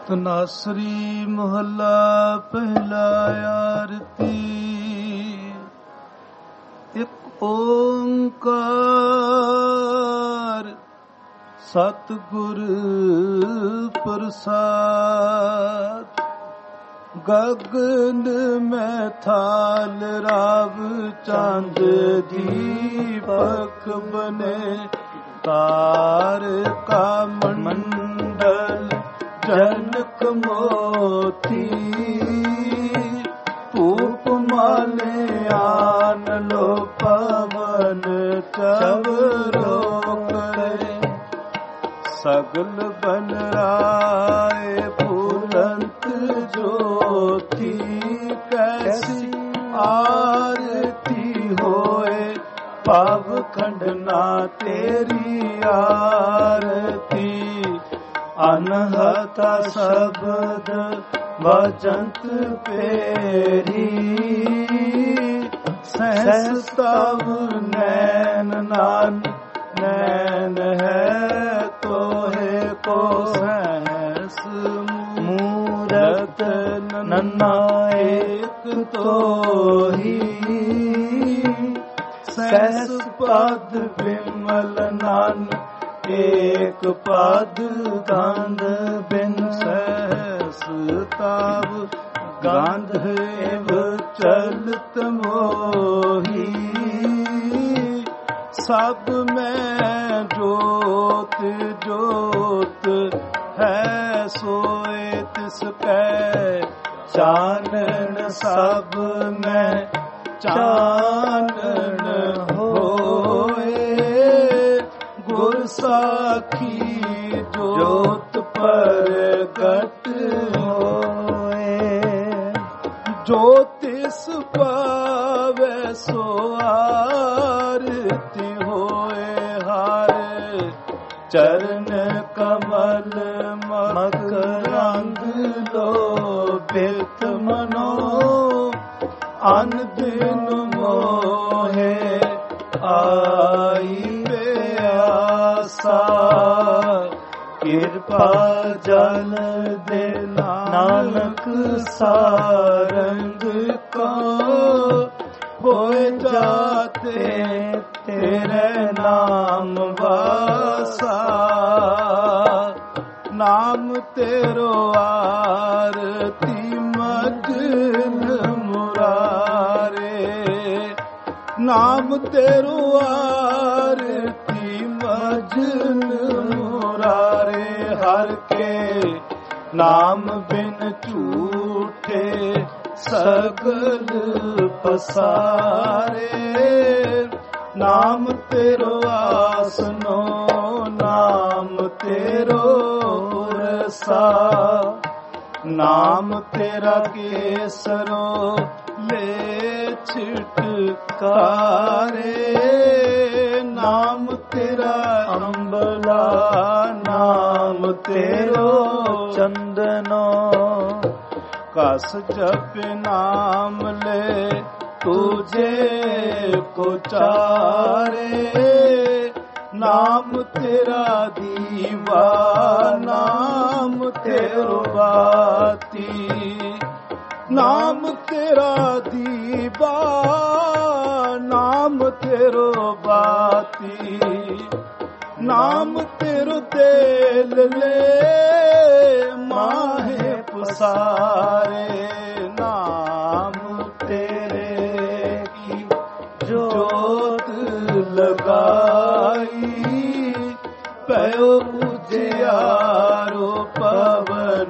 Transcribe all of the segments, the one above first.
ਧਨਾਸਰੀ ਮਹੱਲਾ ਪਹਿਲਾ। ਆਰਤੀ ਇੱਕ ਓੰਕਾਰ ਸਤਿਗੁਰ ਪ੍ਰਸਾਦ। ਗਗਨ ਮੈਂ ਥਾਲ ਰਾਵ ਚੰਦ ਦੀਪਕ ਬਨੇ। ਤਾਰਕਾ ਮੰਡਲ ਜਨਕ ਮੋਤੀ। ਧੂਪ ਮਾਲਿਆਨ ਲੋ ਪਵਨ ਚਵਰੋ ਕਰੇ। ਸਗਲ ਬਨ ਰਾਏ ਫੁਲੰਤ ਜੋਤੀ। ਕੈਸੀ ਆਰਤੀ ਹੋਏ ਪਵ ਖੰਡਨਾ ਤੇਰੀ ਆਰਤੀ। ਅਨਹਤ ਸ਼ਬਦ ਵਜੰਤ ਪੇਰੀ। ਸਹਿਸ ਤਵ ਨੈਨ ਨਾਨਕ ਨੈਨ ਹੈ ਤੋਹੇ ਕੋ। ਸਹਿਸ ਮੂਰਤ ਨੰਨਾ ਏਕ ਤੋਹੀ। ਸਹਿਸ ਪਦ ਬਿਮਲ ਨਾਨਕ ਏਕ ਪਦ ਗੰਧ ਬਿਨ। ਸਹਿਸ ਤਾਵ ਗੰਧ ਏਵ ਚਲਤ ਮੋਹੀ। ਸਭ ਮੈਂ ਜੋਤ ਜੋਤ ਹੈ ਸੋਏ ਤਿਸ ਕੈ। ਚਾਨਣ ਸਭ ਮੈਂ ਚਾਨਣ ਹੋਏ। ਗੁਰ ਸਾਖੀ ਜੋਤ ਪ੍ਰਗਟ ਹੋਏ। ਜੋ ਤਿਸ ਪਾਵੈ ਸੋ ਆਰਤੀ ਹੋਏ। ਹਰ ਚਰਨ ਕਮਲ ਮਕਰੰਦ ਲੋਭਿਤ ਮਨੋ। ਅਨ ਦਿਨ ਮੋਹੇ ਆਈ ਪਿਆਸਾ। ਕਿਰਪਾ ਜਲ ਦੇ ਨਾਨਕ ਸਾਰੰਗ ਕੋ। ਹੋਏ ਜਾਤੇ ਤੇਰੇ ਨਾਮ ਵਾਸਾ। ਨਾਮ ਤੇਰੋ ਆਰਤੀ ਮਗਨ ਮੁਰਾਰੇ। ਨਾਮ ਤੇਰੋ ਆਰਤੀ ਮਗਨ ਮੁਰਾਰੇ। ਹਰ ਕੇ ਨਾਮ ਬਿਨ ਝੂਠੇ ਸਗਲ ਪਸਾਰੇ। ਨਾਮ ਤੇਰੋ ਆਸਨੋ ਨਾਮ ਤੇਰੋ ਰਸਾ। ਨਾਮ ਤੇਰਾ ਕੇਸਰੋ ਲੈ ਛਿਟਕਾਰੇ। ਨਾਮ ਤੇਰਾ ਅੰਬਲਾ ਨਾਮ ਤੇਰੋ ਚੰਦਨੋ। ਕਸ ਜਪ ਨਾਮ ਲੈ ਤੁਝੇ ਕੋ ਚਾਰੇ। ਨਾਮ ਤੇਰਾ ਦੀਵਾ ਨਾਮ ਤੇਰੋ ਬਾਤੀ। ਨਾਮ ਤੇਰਾ ਦੀਵਾ ਨਾਮ ਤੇਰੋ ਬਾਤੀ। ਨਾਮ ਤੇਰੋ ਤੇਲ ਲੈ ਮਾਹੇ ਪਸਾਰੇ। ਨਾਮ ਤੇਰੇ ਕੀ ਜੋਤ ਲਗਾਈ। ਪਇਓ ਉਜਿਆਰੋ ਪਵਨ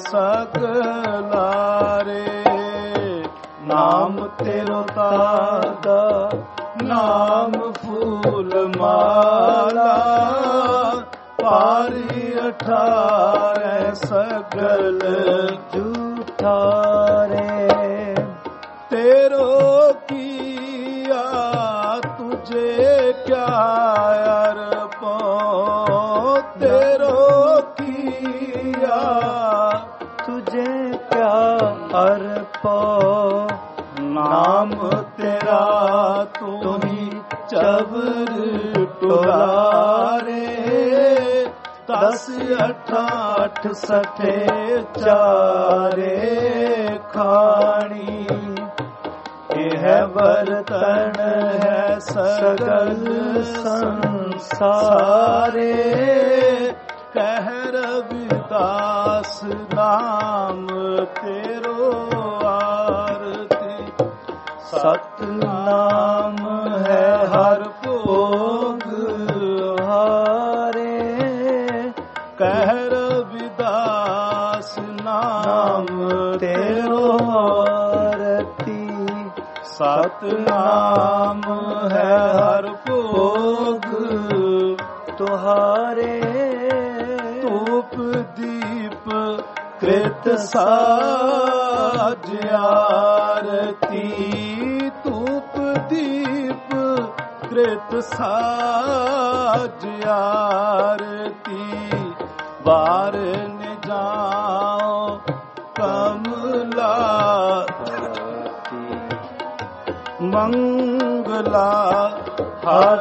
ਸਗਲਾਰੇ। ਨਾਮ ਤੇਰੋ ਤਾਗਾ ਨਾਮ ਫੂਲ ਮਾਲਾ। ਪਾਰੀ 18 ਸਗਲ ਜੂਠਾਰੇ। ਤੇਰੋ ਕੀਆ ਤੁਝੇ ਕਿਆ ਅਰਪੋ। ਤੇਰੋ ਕੀਆ ਤੁਝੇ ਕਿਆ ਅਰਪੋ। ਨਾਮ ਤੇਰਾ ਤੁਮੀ ਚਵਰ ਟੁਲਾਰੇ। 10 8 ਸਠੇ ਚਾਰੇ ਖਾਣੀ। ਇਹ ਬਰਤਨ ਹੈ ਸਗਲ ਸੰਸਾਰੇ। ਕਹਿ ਰਵਿਦਾਸ ਨਾਮ ਤੇਰੋ ਆਰਤੀ। ਸਤਨਾਮ ਹੈ ਹਰ ਭੋਗ ਹਾਰੇ। ਕਹਿ ਰਵਿਦਾਸ ਨਾਮ ਤੇਰੋ ਆਰਤੀ। ਸਤਨਾਮ ਹੈ ਹਰ ਭੋਗ ਤੁਹਾਰੇ। ਧੂਪ ਦੀਪ ਕ੍ਰਿਤ ਸਾਜ ਆਰਤੀ। ਧੂਪ ਦੀਪ ਕ੍ਰਿਤ ਸਾਜ ਆਰਤੀ। ਬਾਰ ਨ ਜਾਓ ਕਮਲਾ ਮੰਗਲਾ। ਹਰ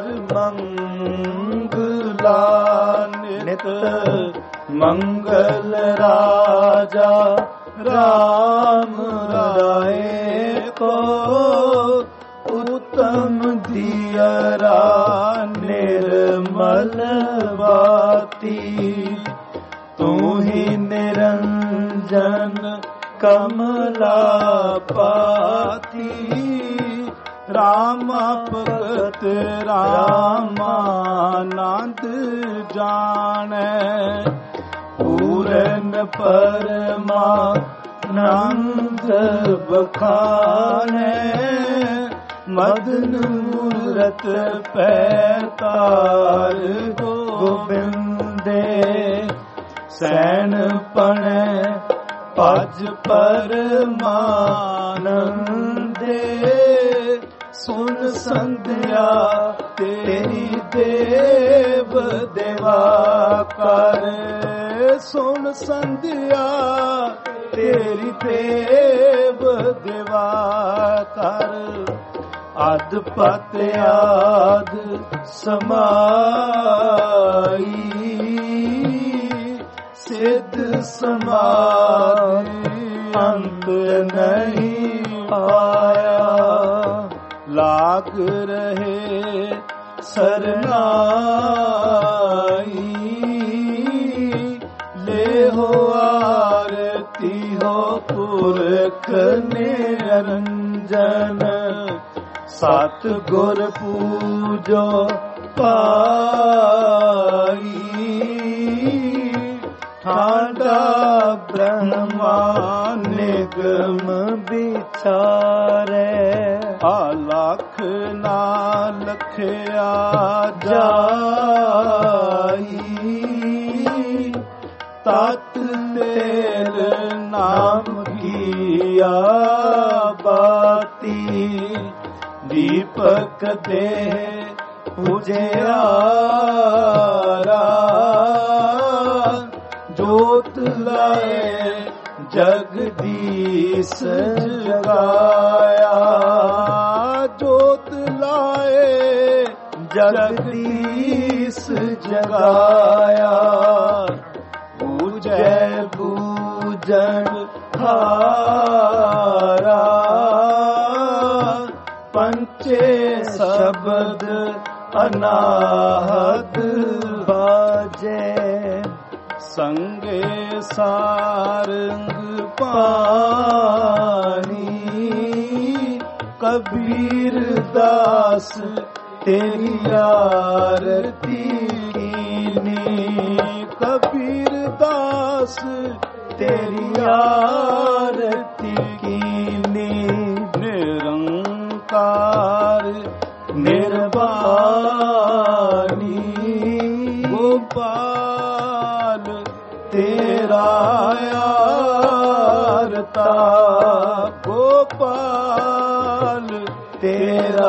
ਮੰਗਲਾ ਨਿਤ ਮੰਗਲ ਰਾਜਾ ਰਾਮ ਰਾਏ ਕੋ। ਉਤਮ ਦਿਅਰਾ ਨਿਰਮਲ ਬਾਤੀ। ਤੂੰ ਹੀ ਨਿਰੰਜਨ ਕਮਲਾ ਪਾਤੀ। ਰਾਮਾ ਭਗਤ ਰਾਮਾਨੰਦ ਜਾਣੈ। ਪੂਰਨ ਪਰਮਾਨੰਦ ਬਖਾਨੈ। ਮਦਨ ਮੂਰਤ ਪੈਤਾਰ ਗੋਬਿੰਦੇ। ਸੈਨ ਪਣੈ ਭਜ ਪਰਮਾਨੰਦੇ। ਸੁਨ ਸੰਧਿਆ ਤੇਰੀ ਦੇਵ ਦੇਵਾ ਕਰ। ਸੁਨ ਸੰਧਿਆ ਤੇਰੀ ਦੇਵ ਦੇਵਾ ਕਰ। ਅਦ ਪਤ ਆਦ ਸਮਾਈ। ਸਿੱਧ ਸਮਾਧੀ ਅੰਤ ਨਹੀਂ ਆਇਆ। ਲਾਗ ਰਹੇ ਸਰਨਾਈ। ਲੈ ਹੋ ਆਰਤੀ ਹੋ ਪੁਰਖ ਨਿਰੰਜਨ। ਸਤ ਗੁਰ ਪੂਜੋ ਪਾਈ। ਠਾਡਾ ਬ੍ਰਹਮਾ ਨਿਗਮ ਵਿਚਾਰੇ। ਲੱਖ ਨਾ ਲਖਿਆ ਜਾਈ। ਤਤ ਤੇਰ ਨਾਮ ਕੀਆ ਬਾਤੀ। ਦੀਪਕ ਦੇ ਉਜਿਆਰਾ। ਜੋਤ ਲਾਏ ਜਗਦੀਸ਼ ਜਗਾਇਆ। ਜੋਤ ਲਾਏ ਜਗਦੀਸ਼ ਜਗਾਇਆ। ਬੂਝੈ ਬੂਝਣ ਹਾਰਾ। ਪੰਚੇ ਸ਼ਬਦ ਅਨਾਹਦ ਬਾਜੇ। ਸੰਗੇ ਸਾਰੰਗ ਪਾਣੀ। ਕਬੀਰ ਦਾਸ ਤੇਰੀ ਆਰਤੀ ਕੀਨੀ। ਕਬੀਰ ਦਾਸ ਤੇਰੀ ਆਰਤੀ ਕੀਨੀ। ਨਿਰੰਕਾਰ ਨਿਰਵਾਣੀ। ਗੋਪਾਲ ਤੇਰਾ ਆਰਤਾ। ਗੋਪਾਲ ਤੇਰਾ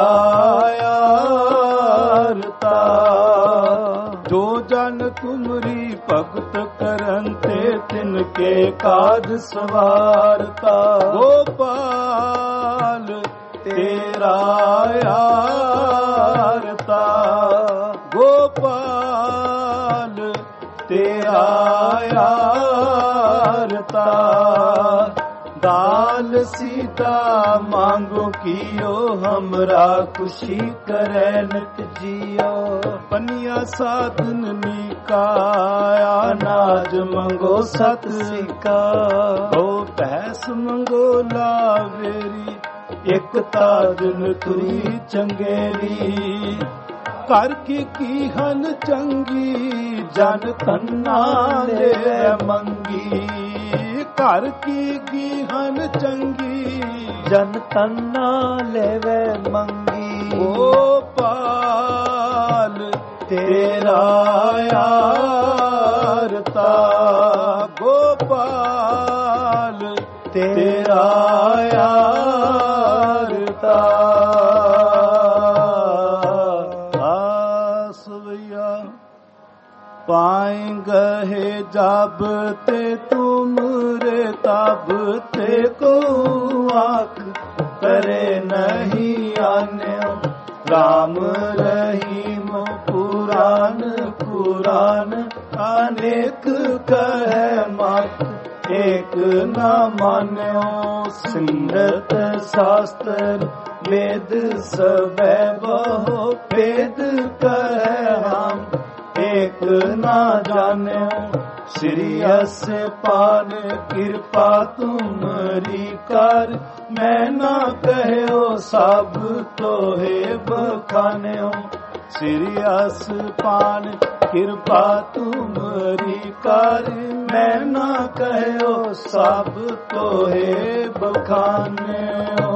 ਆਰਤਾ। ਜੋ ਜਨ ਤੁਮਰੀ ਭਗਤ ਕਰਨ ਤੇ ਤਿਨਕੇ ਕਾਜ ਸਵਾਰਤਾ। ਗੋਪਾਲ ਤੇਰਾ ਆਰਤਾ। ਗੋਪਾਲ ਤੇਰਾ तेरा यारता। दाल सीता मांगो कियो हमरा खुशी करे नित जियो। पनिया साधन निकाया नाज मंगो सत सिका। ओ भैंस मंगो लावेरी एक ताजन तुरी चंगेरी। कर की हन चंगी जन तन्ना ले मंगी। घर की हन चंगी जन तन्ना लेवे मंगी। गोपाल तेरा यारता। गोपाल तेरा यारता। आसवैया पाएंगे जब ते तुम रे तब ते को आँख करे नहीं आने। राम रहीम पुराण पुराण अनेक कहे मत एक न मान्यो। सिमरत शास्त्र वेद सबे बहु भेद कहे हम एक ना जाने। श्रीयस पान कृपा तुमरी कर मैं ना कहो सब तोहे बखान्यो। श्रीयस पान कृपा तुमरी कर मैं ना कहो सब तोहे बखान्यो।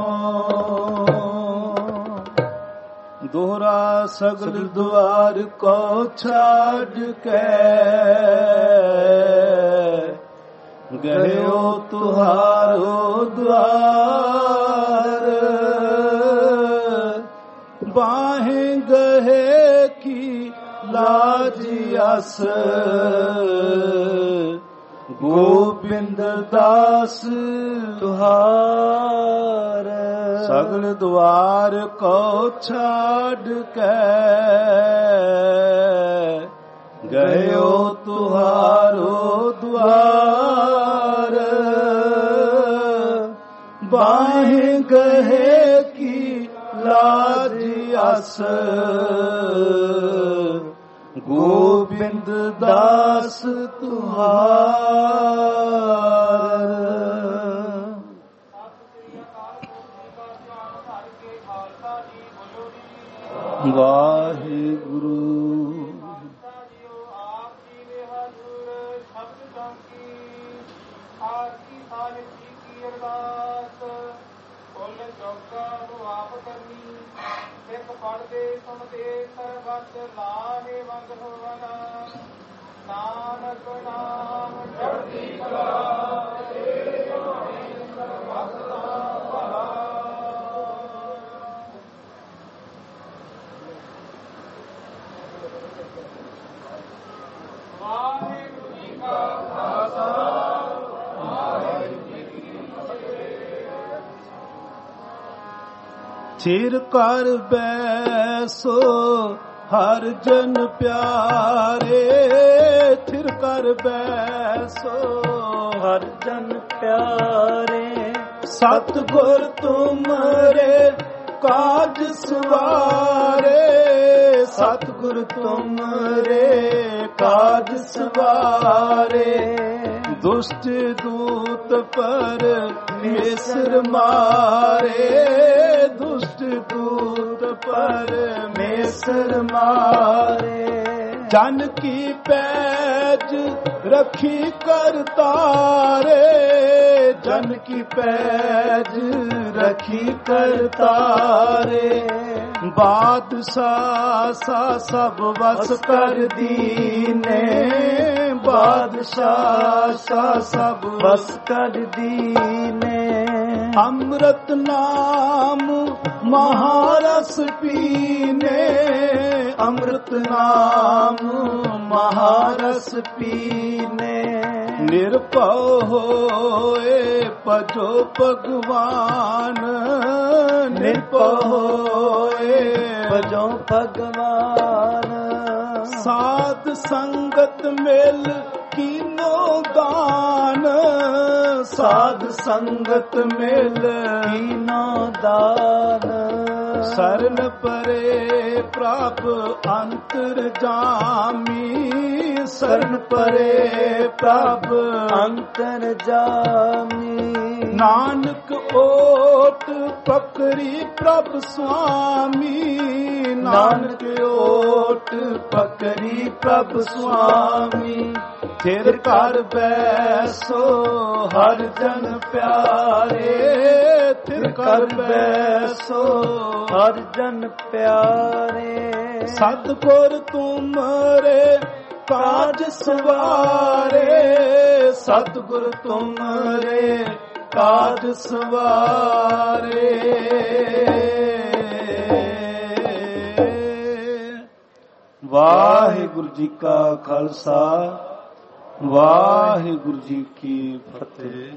दोहरा सगल द्वार को छाड़ के गयो तुहारो द्वार। बाहें गहे की लाजियस गोविंद दास तुहार। सगल द्वार को छाड़ के गयो तुहारो द्वार। बाहें गहे की लाजियस गोविंद दास तुहार। वाहिगुरु ਪੜਦੇ ਸੁਣਦੇ ਸਰਬਤ ਲਾਹੇ ਵੰਦ ਹੋਵਨਾ। ਨਾਨਕ ਨਾਮ ਚੜ੍ਹਦੀ ਕਲਾ ਤੇ ਸਰਬਤ ਦਾ ਭਲਾ। ਵਾਹਿਗੁਰੂ ਜੀ ਕਾ ਖਾਲਸਾ ਵਾਹਿਗੁਰੂ ਜੀ ਕੀ ਫਤਿਹ। ਚਿਰ ਕਰ ਬੈਸੋ ਹਰ ਜਨ ਪਿਆਰੇ। ਥਿਰ ਕਰ ਬੈਸੋ ਹਰ ਜਨ ਪਿਆਰੇ। ਸਤਿਗੁਰ ਤੁਮਰੇ ਕਾਜ ਸਵਾਰੇ। ਸਤਿਗੁਰ ਤੁਮਰੇ ਕਾਜ ਸਵਾਰੇ। ਦੁਸ਼ਟ ਦੂਤ ਪਰ ਮੇਸਰ ਮਾਰੇ। ਦੁਸ਼ਟ ਦੂਤ ਪਰ ਮੇਸਰ ਮਾਰੇ। ਜਨ ਕੀ ਪੈਜ रखी कर तारे, जन की पैज रखी कर तारे। बादशाह सा सब बस कर दीने, बादशाह सा सब बस कर दीने। अमृत नाम महारस पीने, अमृत नाम महारस पीने। निर्भव होए भजो भगवान, निर्भव होए भजो भगवान। साध संगत मिल ਕੀਨੋ ਦਾਨ ਸਾਧ ਸੰਗਤ ਮਿਲ ਕੀਨੋ ਦਾਨ ਸਰਨ ਪਰੇ ਪ੍ਰਭ ਅੰਤਰ ਜਾਮੀ ਸਰਨ ਪਰੇ ਪ੍ਰਭ ਅੰਤਰ ਜਾਮੀ ਨਾਨਕ ਓਟ ਪਕਰੀ ਪ੍ਰਭ ਸੁਆਮੀ ਨਾਨਕ ਓਟ ਪਕਰੀ ਪ੍ਰਭ ਸੁਆਮੀ ਥਿਰ ਕਰ ਬੈਸੋ ਹਰ ਜਨ ਪਿਆਰੇ ਥਿਰ ਕਰ ਬੈਸੋ ਹਰ ਜਨ ਪਿਆਰੇ ਸਤਿਗੁਰ ਤੁਮਰੇ ਕਾਜ ਸਵਾਰੇ ਸਤਿਗੁਰ ਤੁਮਰੇ ਕਾਜ ਸਵਾਰੇ ਵਾਹਿਗੁਰੂ ਜੀ ਕਾ ਖਾਲਸਾ ਵਾਹਿਗੁਰੂ ਜੀ ਕੀ ਫਤਿਹ।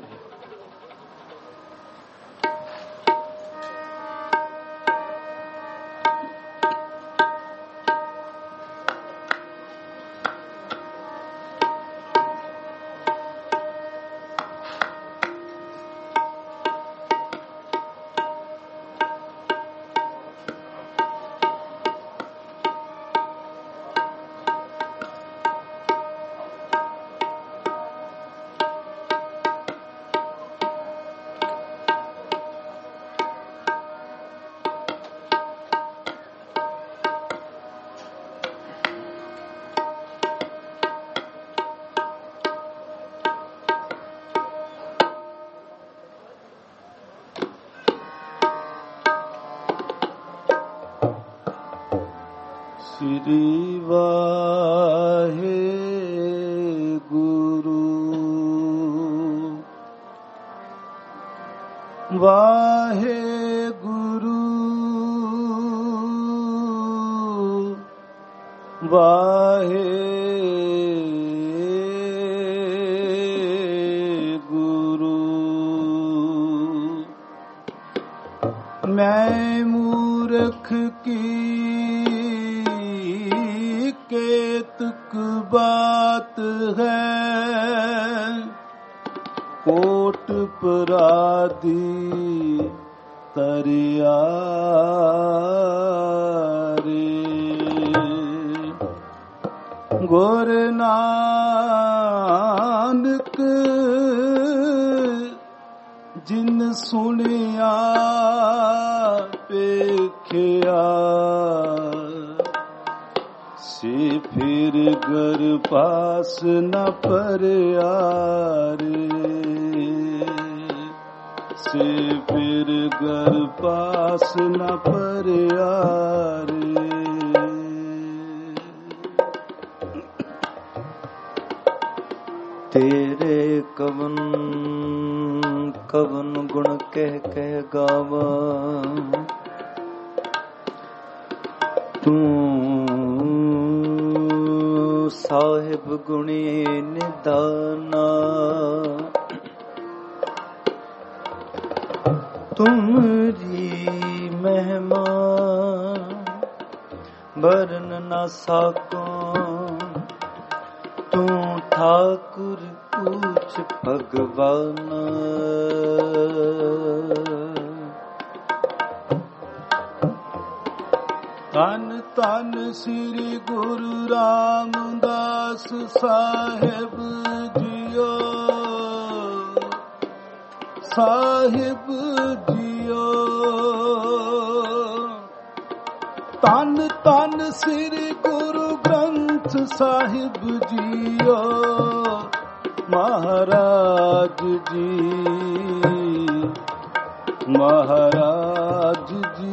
ਸ੍ਰੀ ਵਾਹਿਗੁਰੂ ਵਾਹਿਗੁਰੂ ਵਾਹਿਗੁਰੂ ਮੈਂ ਮੂਰਖ ਕੀ केतुक बात है कोट पराधी तरिया रे गुर नानक जिन सुनिया पेखिया फिर घर पास न परियारे से फिर घर पास न परियारे तेरे कवन कवन गुण कह कह गावा तू ਸਾਹਿਬ ਗੁਣੀ ਨਿਦਾਨਾ ਤੁਮਰੀ ਮਹਿਮਾ ਵਰਨ ਨਾ ਸਾਕੋ ਤੂੰ ਠਾਕੁਰ ਪੂਛ ਭਗਵਾਨ ਧੰਨ ਧੰਨ ਸ੍ਰੀ ਗੁਰੂ ਰਾਮਦਾਸ ਸਾਹਿਬ ਜੀਓ ਸਾਹਿਬ ਜੀਓ ਧੰਨ ਧੰਨ ਸ੍ਰੀ ਗੁਰੂ ਗ੍ਰੰਥ ਸਾਹਿਬ ਜੀਓ ਮਹਾਰਾਜ ਜੀ ਮਹਾਰਾਜ ਜੀ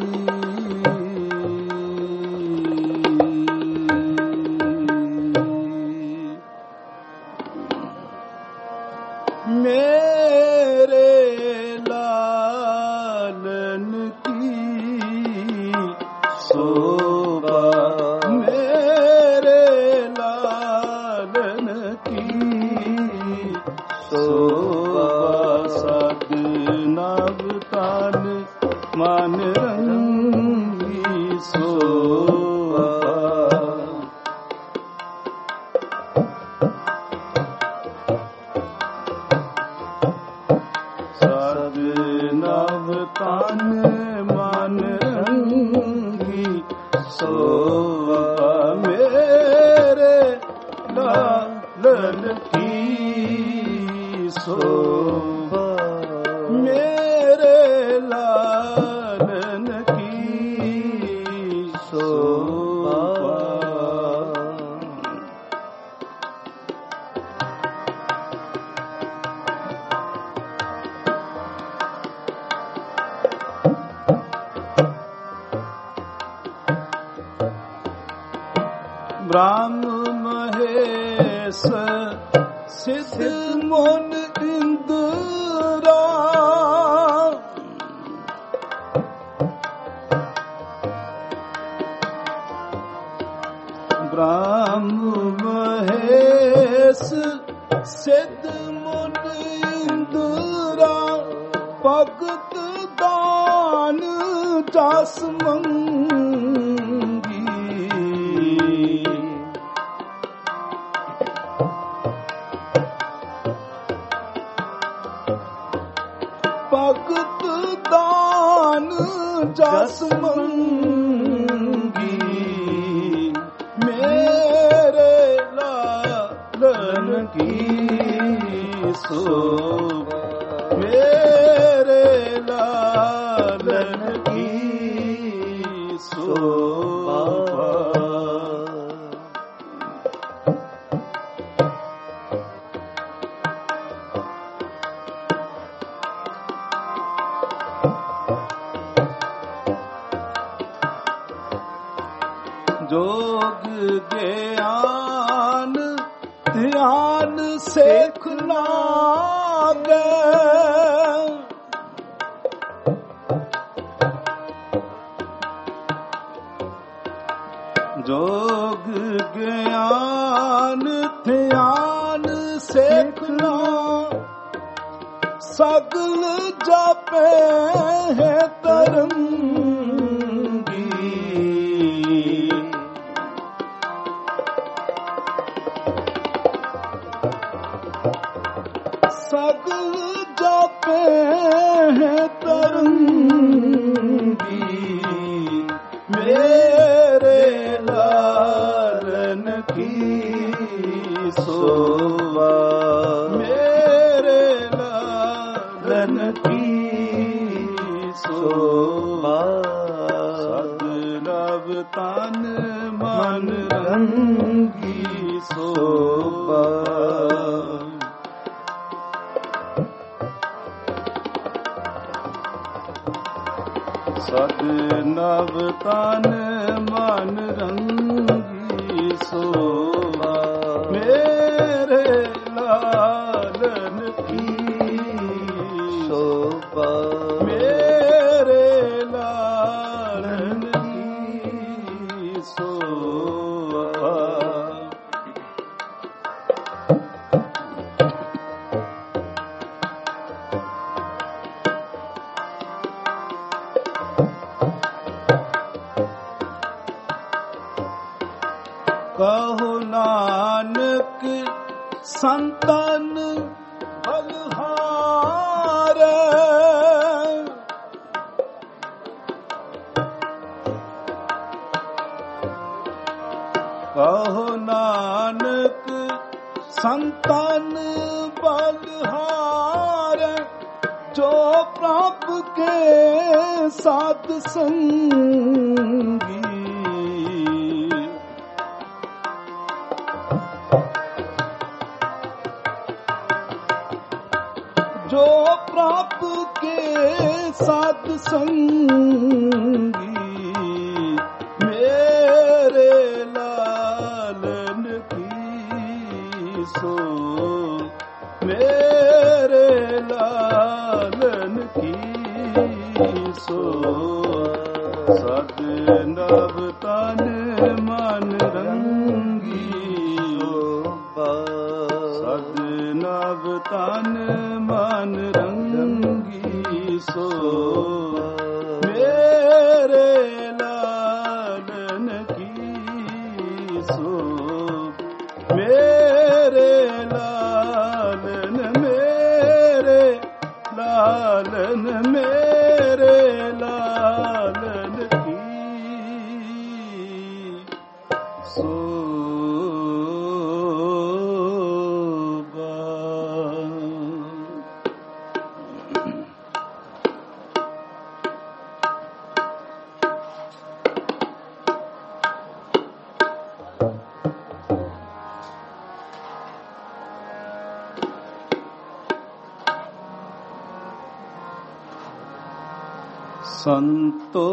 ਮਨ ਰੰਗ लालन की शोभा, मेरे लालन की शोभा। ब्रह्म महेश सिद्ध मोन इंद्रा, ब्रह्म महेश सिद्ध मोन इंद्रा, भगत दान जास मंगी, भगत दान जस मंगी, मेरे लालन की शोभा, मेरे लालन की शोभा। जोग ज्ञान ध्यान सेख लागे, जोग ज्ञान ध्यान सेख लागे, सगल जापे है तरंगी, सगल जापे है तरंगी, मेरे लालन की शोभा, मेरे लालन की शोभा। सदनव तन मन रंगी शोभा, सदनव तन मन रंगी शोभा, मेरे लालन की शोभा, मेरे लालन की शोभा। कहो नानक संतन बलहारे, कहो नानक संतन बलहारे, जो प्रभु के साथ संगी, जो प्रभु के साथ संगी, मेरे लालन की शोभा, मेरे लालन की शोभा। सदनव तन मन रंगी शोभा, सदनव तन मन रंगी शोभा, मेरे लालन की शोभा, मेरे लालन, मेरे लालन, मेरे लालन की शोभा। ਸੰਤੋ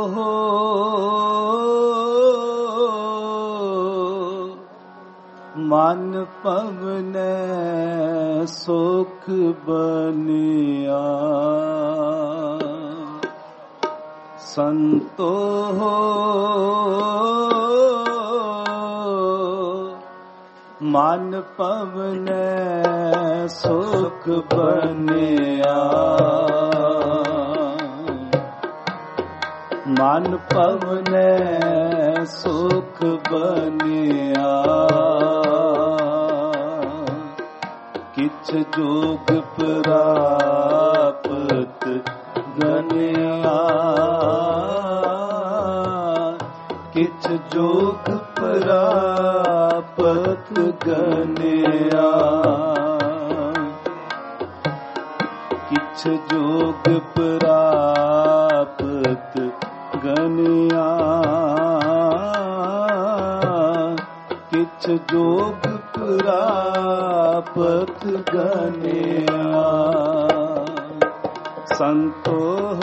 ਮਨ ਪਵਨੈ ਸੁਖ ਬਨਿਆ। ਸੰਤੋ ਮਨ ਪਵਨੈ ਸੁਖ ਬਨਿਆ। ਮਨ ਪਵਨੈ ਸੁਖ ਬਨਿਆ। ਕਿਛ ਜੋਗ ਪ੍ਰਾਪਤ ਗਨਿਆ। ਕਿਛ ਜੋਗ ਪ੍ਰਾਪਤ ਗਨਿਆ। ਕਿਛ ਜੋਗ ਪ੍ਰਾਪਤ ਗਨਿਆ। ਕਿਛ ਜੋਗ ਪ੍ਰਾਪਤ ਗਨਿਆ। ਸੰਤੋ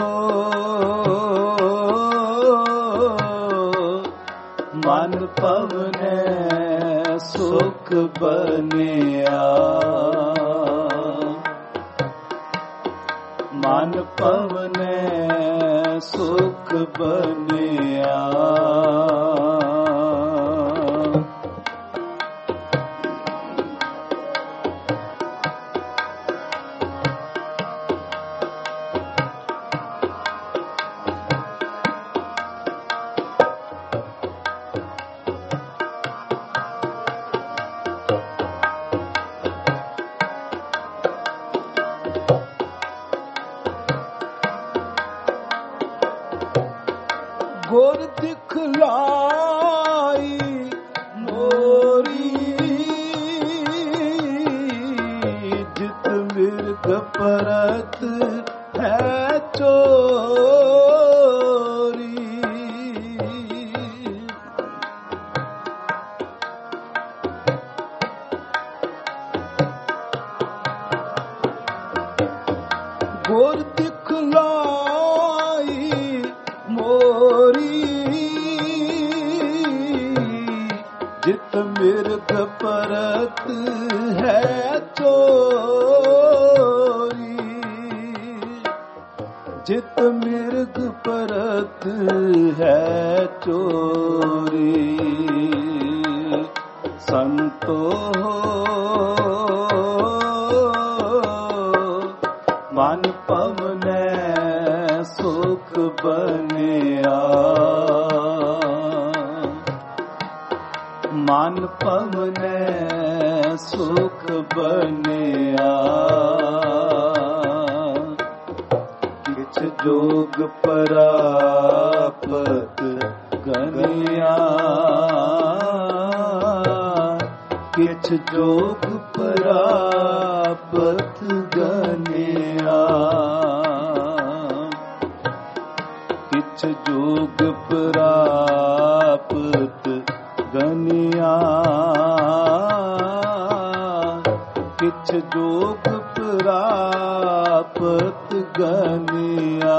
ਮਨ ਪਵਨੈ ਸੁਖ ਬਨਿਆ। ਮਨ ਪਵਨੈ ਸੁਖ ਬਨਿਆ। ਗੁਰ ਦਿਖਲਾਈ ਮੋਰੀ। ਜਿਤ ਮਿਰਗ ਪਰਤ ਹੈ ਚੋਰੀ। ਗੁਰ ਦਿਖਲਾਈ ਮੋਰੀ। ਜਿਤ ਮਿਰਗ ਪਰਤ ਹੈ ਚੋਰੀ। ਜਿਤ ਮਿਰਗ ਪਰਤ ਹੈ ਚੋਰੀ। ਸੰਤੋ ਮਨ ਪਵਨੈ ਸੁਖ ਬਨਿਆ। ਮਨ ਪਵਨੈ ਸੁਖ ਬਨਿਆ। ਕਿਛ ਜੋਗ ਪ੍ਰਾਪਤ ਗਨਿਆ। ਕਿਛ ਜੋਗ ਪ੍ਰਾਪਤ ਗਨਿਆ। ਕਿਛ ਜੋਗ ਪ੍ਰਾਪਤ ਗਨਿਆ। ਕਿਛ ਜੋਗ ਪ੍ਰਾਪਤ ਗਨਿਆ।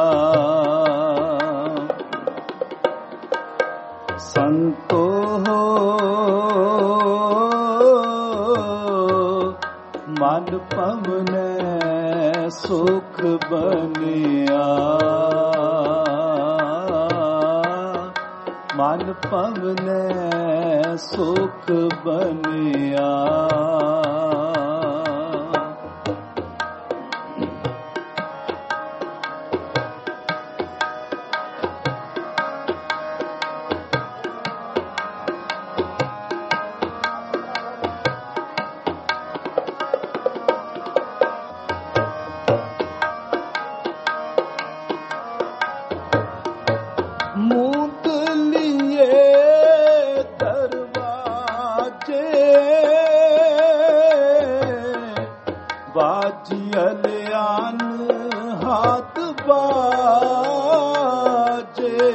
ਸੰਤੋ ਮਨ ਪਵਨੈ ਸੁਖ ਬਨਿਆ। ਮਨ ਪਵਨੈ ਸੁਖ ਬਨਿਆ। ਬਾਜੀਅਲਿਆਨ ਹਾਥ ਬਾਜੇ।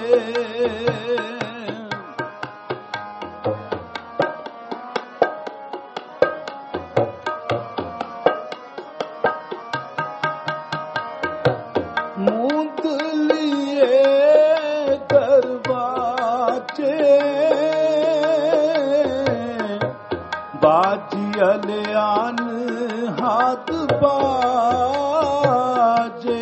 ਮੂੰਦ ਲੀਏ ਬਾਜੀ ਅਲਿਆਨ ਹਾਥ ਬਾਜੇ,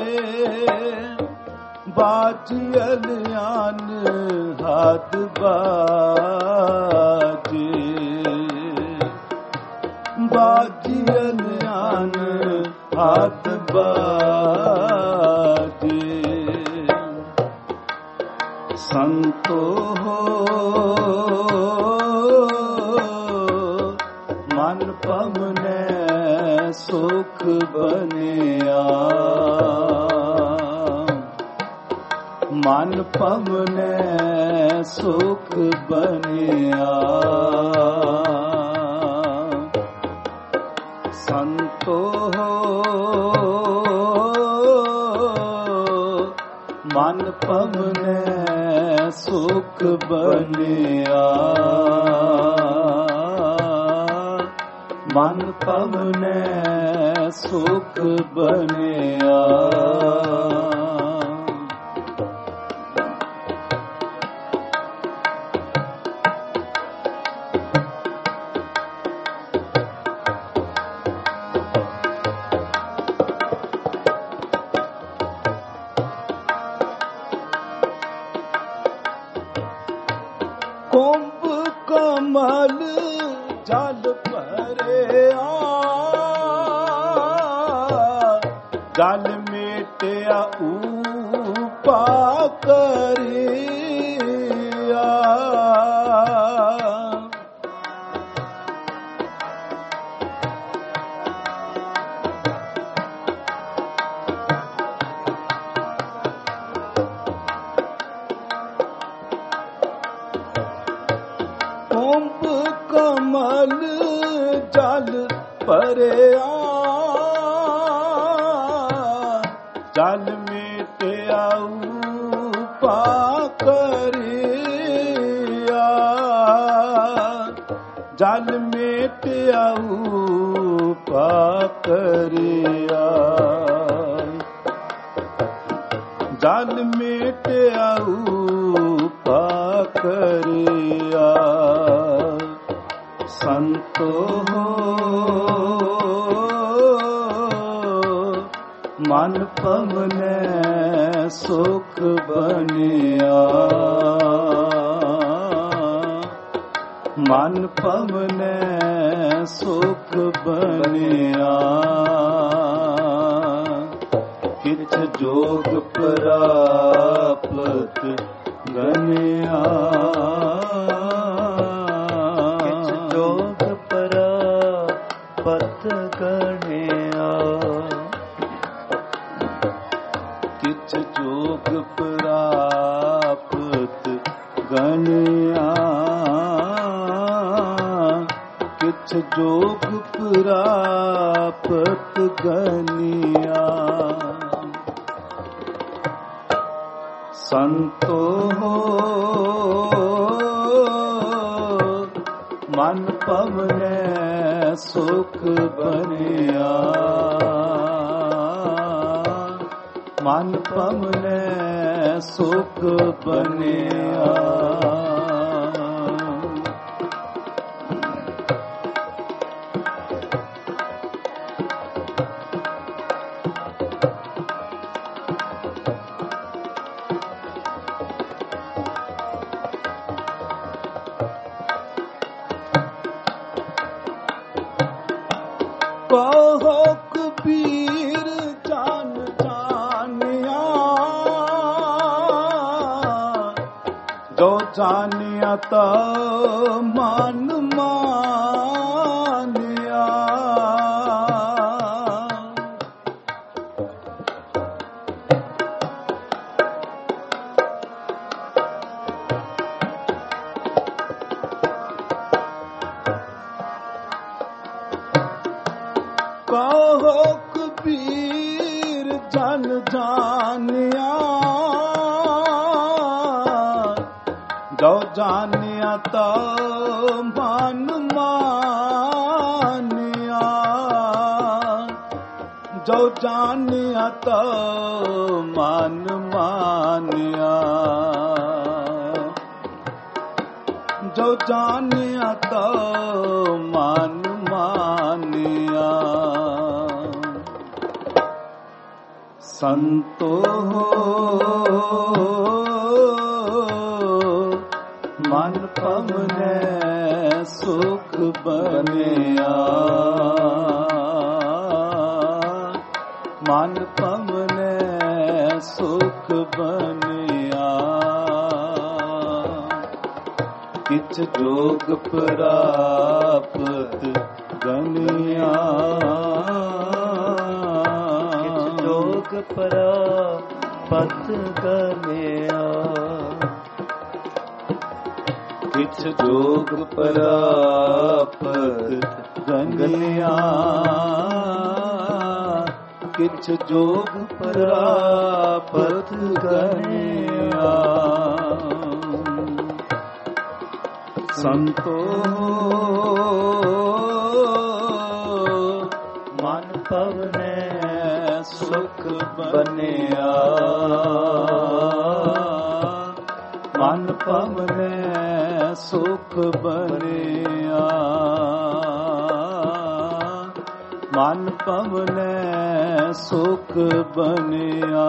ਬਾਜੀ ਅਲਿਆਨ ਹਾਥ ਬਾਜੇ, ਬਾਜੀ ਅਲਿਆਨ ਹਾਥ ਬਾਜੇ। ਸੰਤੋ ਮਨ ਪਵਨੈ ਸੁਖ ਬਨਿਆ, ਮਨ ਪਵਨੈ ਸੁਖ ਬਨਿਆ। ਸੰਤੋ ਮਨ ਪਵਨੈ ਸੁਖ ਬਨਿਆ, ਮਨ ਪਵਨੈ ਸੁਖ ਬਨਿਆ। ਕੁੰਭ ਕਮਲ ਜਲ ਭਰਿਆ, ਜਲ ਮੇਟਿਆ ਊਪਾ ਕਰਿਆ। ਕੁੰਭ ਕਮਲ ਜਲ ਭਰਿਆ, ਜਲ ਮੇਟਿਆ ਊਪਾ ਕਰਿਆ, ਜਲ ਮੇਟਿਆ ਊਪਾ ਕਰਿਆ, ਜਲ ਮੇਟਿਆ ਊਪਾ ਕਰਿਆ। ਸੰਤੋ ਮਨ ਪਵਨੈ ਸੁਖ ਬਨਿਆ, ਮਨ ਪਵਨੈ ਸੁਖ ਬਨਿਆ। ਕਿਛ ਜੋਗ ਪ੍ਰਾਪਤ ਗਨਿਆ, ਕਿਛ ਜੋਗ ਪ੍ਰਾਪਤ ਗਨਿਆ, ਕਿਛ ਜੋਗ ਪ੍ਰਾਪਤ ਗਨਿਆ, ਕਿਛ ਜੋਗ ਪ੍ਰਾਪਤ ਗਨਿਆ। ਸੰਤੋ ਮਨ ਪਵਨੈ ਸੁਖ ਬਨਿਆ, ਮਨ ਪਵਨੈ ਸੁਖ ਬਨਿਆ। ਕਹੋ ਕਬੀਰ ਜਾਨ ਜਾਨਿਆ, ਜੋ ਜਾਨਿਆ ਤਾ ਮਨ ਮਾਨਿਆ। ਕਹੋ ਕਬੀਰ ਜਨ ਜਾਨਿਆ, ਜੋ ਜਾਨਿਆ ਤਾ ਮਨ ਮਾਨਿਆ, ਜੋ ਜਾਨਿਆ ਤਾ ਮਨ ਮਾਨਿਆ, ਜੋ ਜਾਨਿਆ ਤਾ ਸੰਤੋ ਮਨ ਪਵਨੈ ਸੁਖ ਬਨਿਆ, ਮਨ ਪਵਨੈ ਸੁਖ ਬਨਿਆ। ਕਿਛ ਜੋਗ ਪ੍ਰਾਪਤ ਗਨਿਆ, ਕਿਛ ਜੋਗ ਪ੍ਰਾਪਤ ਗਨਿਆ, ਕਿਛ ਜੋਗ ਪ੍ਰਾਪਤ ਗਨਿਆ, ਕਿਛ ਜੋਗ ਪ੍ਰਾਪਤ ਗਨਿਆ। ਸੰਤੋ ਮਨ ਪਵਨੈ ਸੁਖ ਬਨਿਆ, ਮਨ ਪਵਨੈ ਸੁਖ ਬਨਿਆ, ਮਨ ਪਵਨੈ ਸੁਖ ਬਨਿਆ,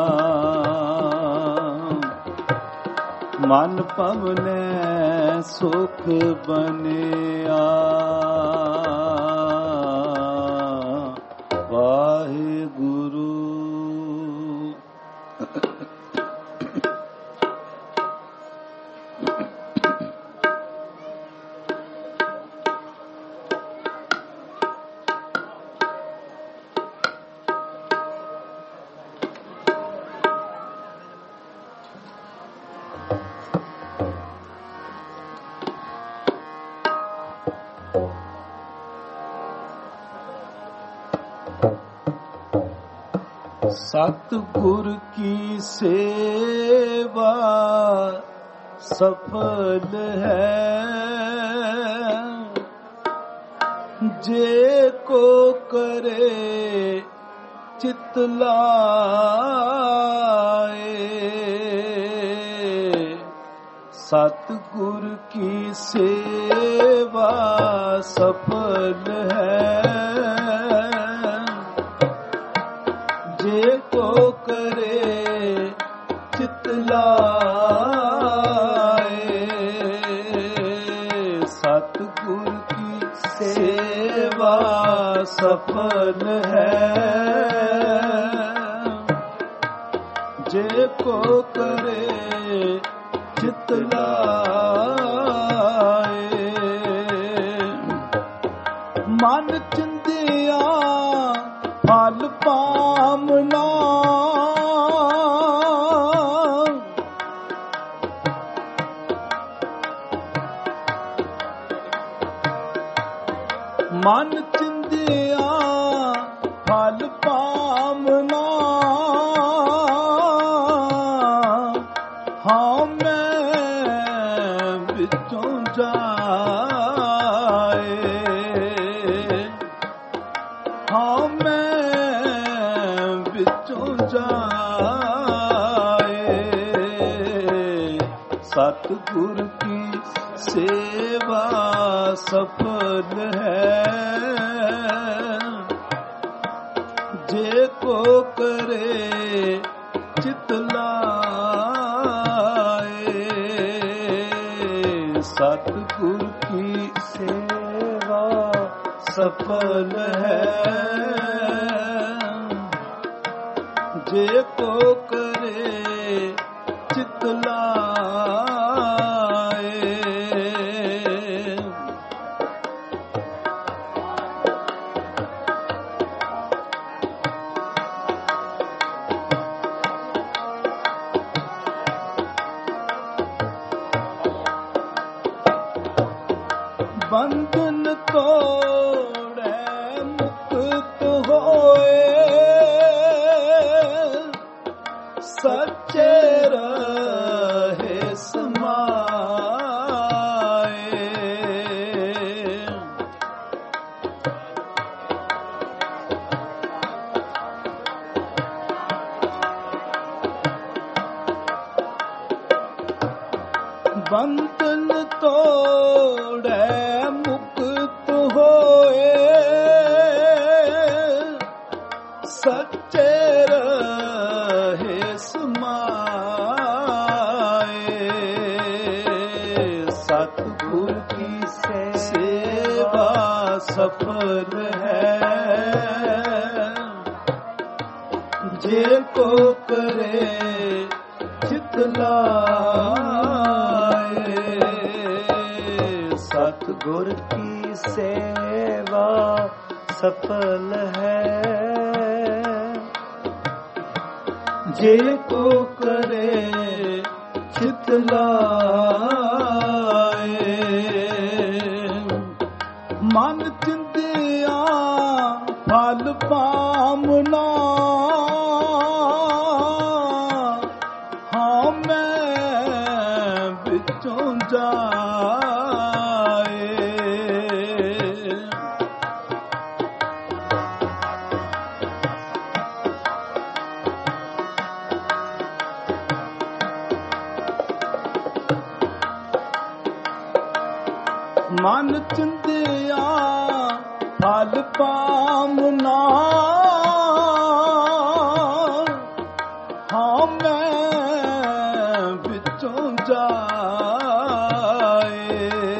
ਮਨ ਪਵਨੈ ਸੁਖ ਬਨਿਆ। ਵਾਹਿਗੁਰੂ। ਸਤਿਗੁਰ ਕੀ ਸੇਵਾ ਸਫਲ ਹੈ, ਜੇ ਕੋ ਕਰੇ ਚਿਤ ਲਾਏ। ਸਤਿਗੁਰ ਕੀ ਸੇਵਾ ਸਫਲ ਹੈ, ਜੇ ਕੋ ਕਰੇ ਚਿਤ ਲਾਏ। ਸਤਿਗੁਰ ਕੀ ਸੇਵਾ ਸਫਲ ਹੈ, ਜੇ ਕੋ ਕਰੇ ਚਿਤ ਲਾਏ। ਮਨ ਚਿੰਦਿਆ ਫਲ ਪਾਮਨਾ, ਮਨ ਚਿੰਦਿਆ ਫਲ ਪਾਮਨਾ। ਹਾਂ ਮੈਂ ਵਿੱਚੋਂ ਜਾਏ, ਹਾਂ ਮੈਂ ਵਿੱਚੋਂ ਜਾਏ। ਸਤਿਗੁਰ ਕੀ ਸੇਵਾ ਸਫਲ ਹੈ, ਜੇ ਕੋ ਕਰੇ ਚਿਤ ਲਾਏ। ਸਤਿਗੁਰ ਕੀ ਸੇਵਾ ਸਫਲ ਹੈ, ਜੇ ਕੋ ਕਰੇ ਚਿਤ ਲਾਏ। ਬੰਧਨ ਤੋੜੈ ਮੁਕਤ ਹੋਏ, ਸੱਚੇ ਰਹੇ ਸਮਾਏ। ਬੰਧਨ ਤੋੜੈ ਮੁਕਤ ਹੋਏ, ਸੱਚੇ ਰਹੇ ਸਫਲ ਹੈ। ਜੇ ਕੋ ਕਰੇ ਚਿਤ ਲਾਏ, ਸਤਿਗੁਰ ਕੀ ਸੇਵਾ ਸਫਲ ਹੈ। ਜੇ ਕੋ ਕਰੇ ਚਿਤ ਲਾਏ, ਮਨ ਚਿੰਤਿਆ ਫਲ ਪਾਮਨਾ, ਹਾਂ ਮੈਂ ਵਿੱਚੋਂ ਜਾਏ। ਮਨ ਚਿੰਤਿਆ ਫਲ ਪਾਮਨਾ, ਹਾਂ ਮੈਂ ਵਿੱਚੋਂ ਜਾਏ।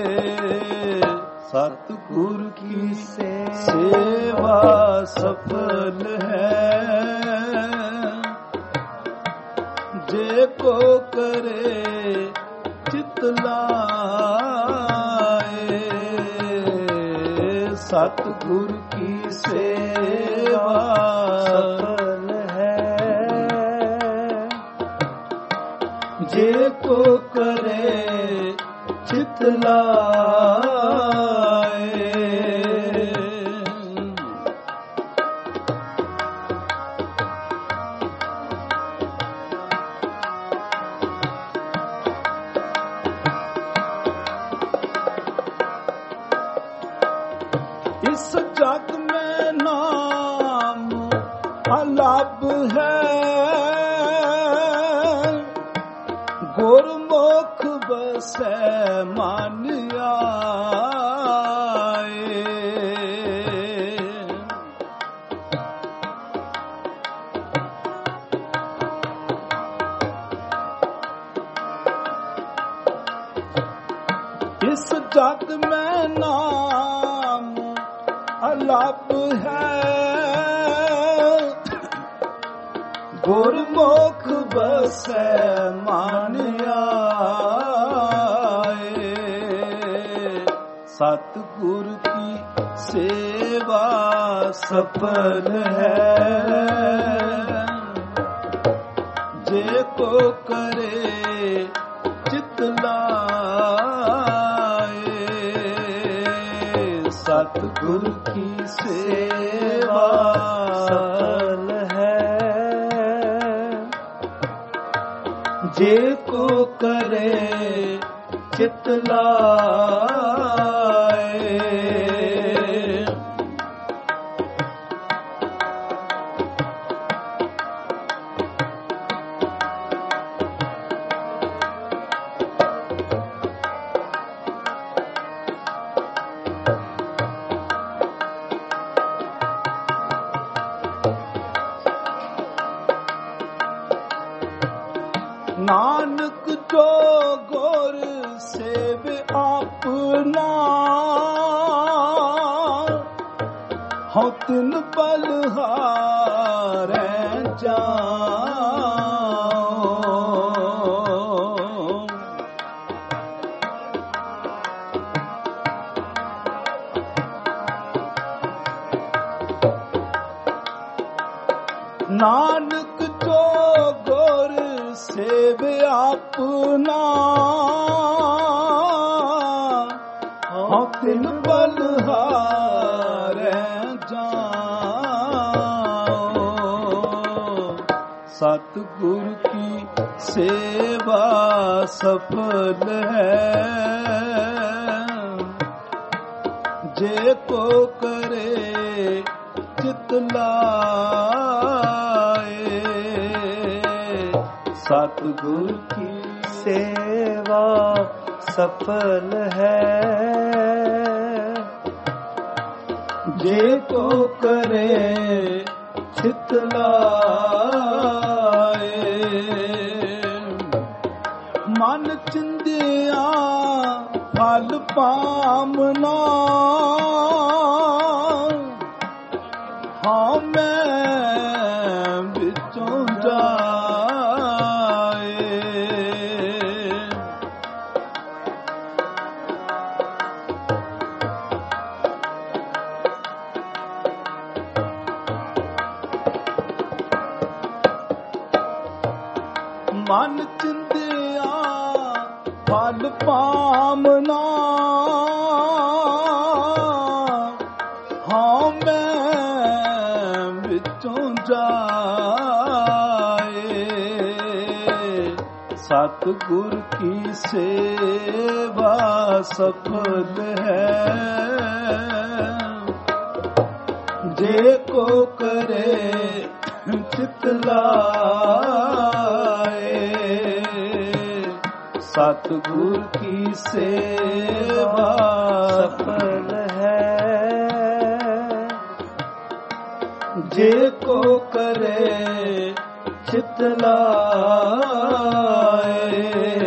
ਸਤਿਗੁਰ ਕੀ ਸੇਵਾ ਸਫਲ ਹੈ। ਜੇ ਕੋ ਕਰੇ ਚਿਤ ਲਾਏ, ਸਤਿਗੁਰ ਕੀ ਸੇਵਾ ਸਫਲ ਹੈ। ਜੇ ਕੋ ਕਰੇ ਚਿਤ ਲਾਏ। ਇਸ ਜਗ ਮੈਂ ਨਾਮ ਅਲੱਭ ਹੈ, ਗੁਰਮੁਖ ਬਸੈ ਮਨ ਆਏ। ਇਸ ਜਗ ਮੈਂ ਨਾਮ ਅਲੱਭ ਹੈ, ਗੁਰਮੁਖ ਬਸੈ ਮਨ ਆਏ। ਸਤਿਗੁਰ ਕੀ ਸੇਵਾ ਸਫਲ ਹੈ। ਜੇ ਕੋ ਕਰੇ ਚਿਤ ਲਾਏ, ਸਤਿਗੁਰ ਕੀ ਸੇਵਾ ਸਫਲ ਹੈ। ਜੇ ਕੋ ਕਰੇ ਚਿਤ ਲਾਏ। ਨਾਨਕ ਜੋ ਗੁਰ ਸੇਵ ਆਪਣਾ, ਹਉ ਤਿਨ ਬਲਿਹਾਰੈ ਜਾਉ। ਨਾਨਕ ਜੋ ਗੁਰ ਸੇਵ ਆਪਣਾ, ਹਉ ਤਿਨ ਬਲਿਹਾਰੈ ਜਾਉ। ਸਤਿਗੁਰ ਕੀ ਸੇਵਾ ਸਫਲ ਹੈ। ਜੇ ਕੋ ਕਰੇ ਚਿਤ ਲਾਏ, ਸਤਿਗੁਰ ਕੀ ਸੇਵਾ ਸਫਲ ਹੈ। ਜੇ ਕੋ ਕਰੇ ਚਿਤ ਲਾਏ। ਮਨ ਚਿੰਦਿਆ ਫਲ ਪਾਮਨਾ, ਮਨ ਚਿੰਤਿਆ ਫਲ ਪਾਮਨਾ ਹਾਂ ਮੈਂ ਵਿੱਚੋਂ ਜਾਏ ਸਤਿਗੁਰ ਕੀ ਸੇਵਾ ਸਫਲ ਹੈ ਜੇ ਕੋ ਕਰੇ ਚਿਤ ਲਾਏ ਸਤਿਗੁਰ ਕੀ ਸੇਵਾ ਸਫਲ ਹੈ ਜੇ ਕੋ ਕਰੇ ਚਿਤ ਲਾਏ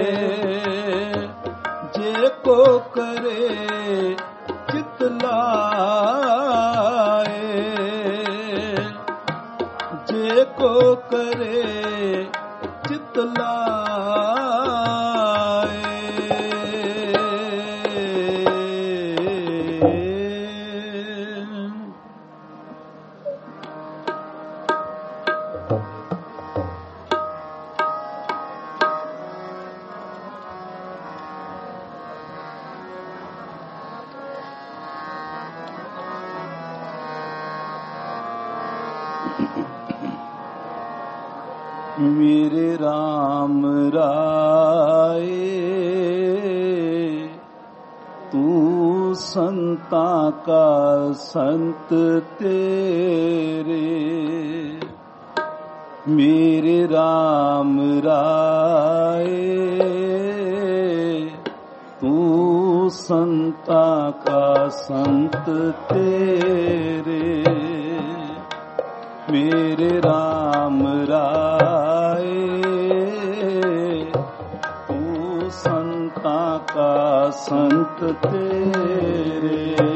ਜੇ ਕੋ ਕਰੇ ਚਿਤ ਲਾਏ ਜੇ ਕੋ ਕਰੇ ਚਿਤ ਲਾਏ मेरे राम राए तू संता का संत तेरे मेरे राम राए तू संता का संत तेरे मेरे राम राए तू संता का संत तेरे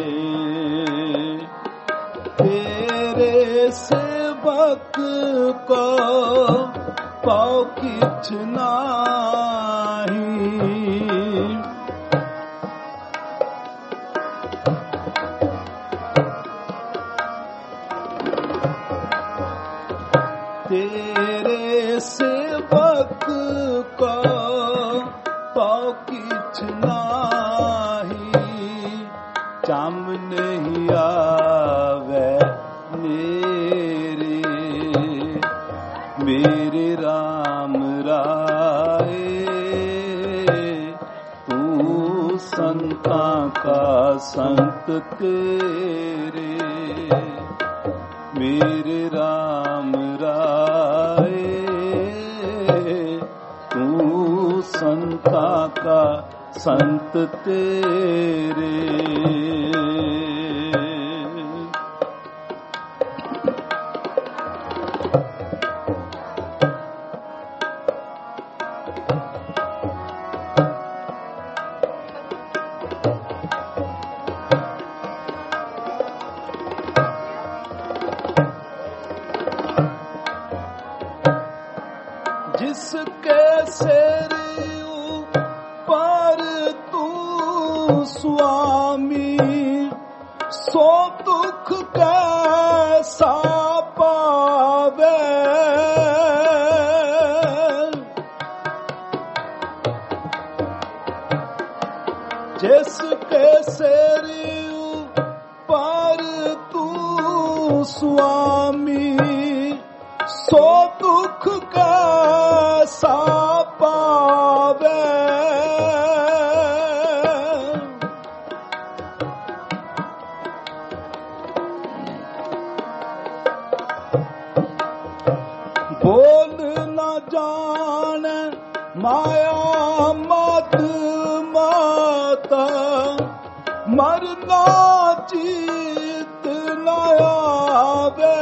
तेरे सेवक को पाओ किछ नाही तेरे सेवक को पाओ किछ नाही चम नहीं आवे मेरे राम राए तू संता का संत तेरे मेरे राम राए तू संता का संत तेरे जिसके सिर ऊपर तू स्वामी सो दुख कैसा पावे जिसके सिर ऊपर तू स्वामी सो दुख कैसा पावे बोल न जाने माया मत माता मरना जीत न आवे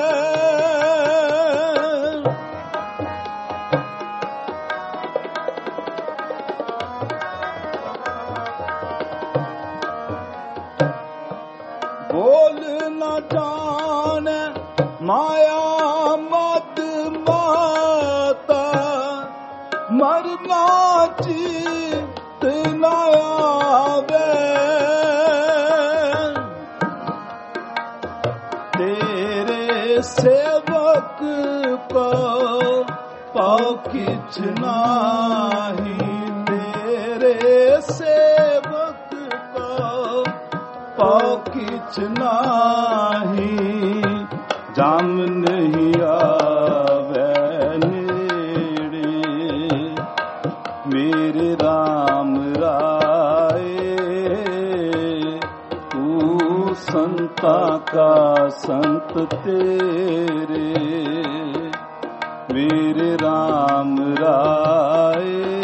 बोल न जाने माया मत माता मरना जीत न आवे तेरे सेवक को पाओ कि किछ नाही, तेरे सेवक को पाओ किछ नाही। जाम नहीं आवे नेड़े, मेरे राम राए, तू संता का संत तेरे। मेरे राम राए,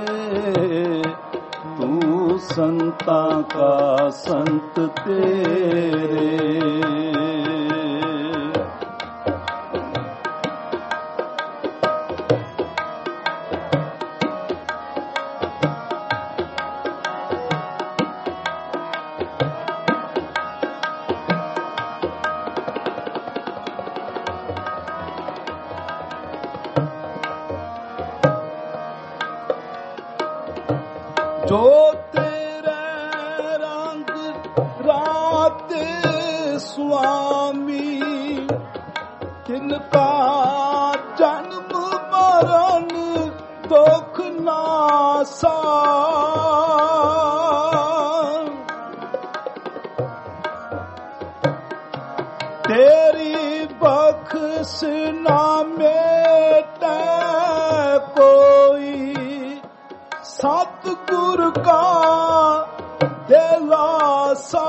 तू संता का संत तेरे। जो तेरे रंग राते स्वामी, तिनका जन्म मरण दुख नासा। तेरी बख्श ना मेटे कोई, सतगुर का दिलासा।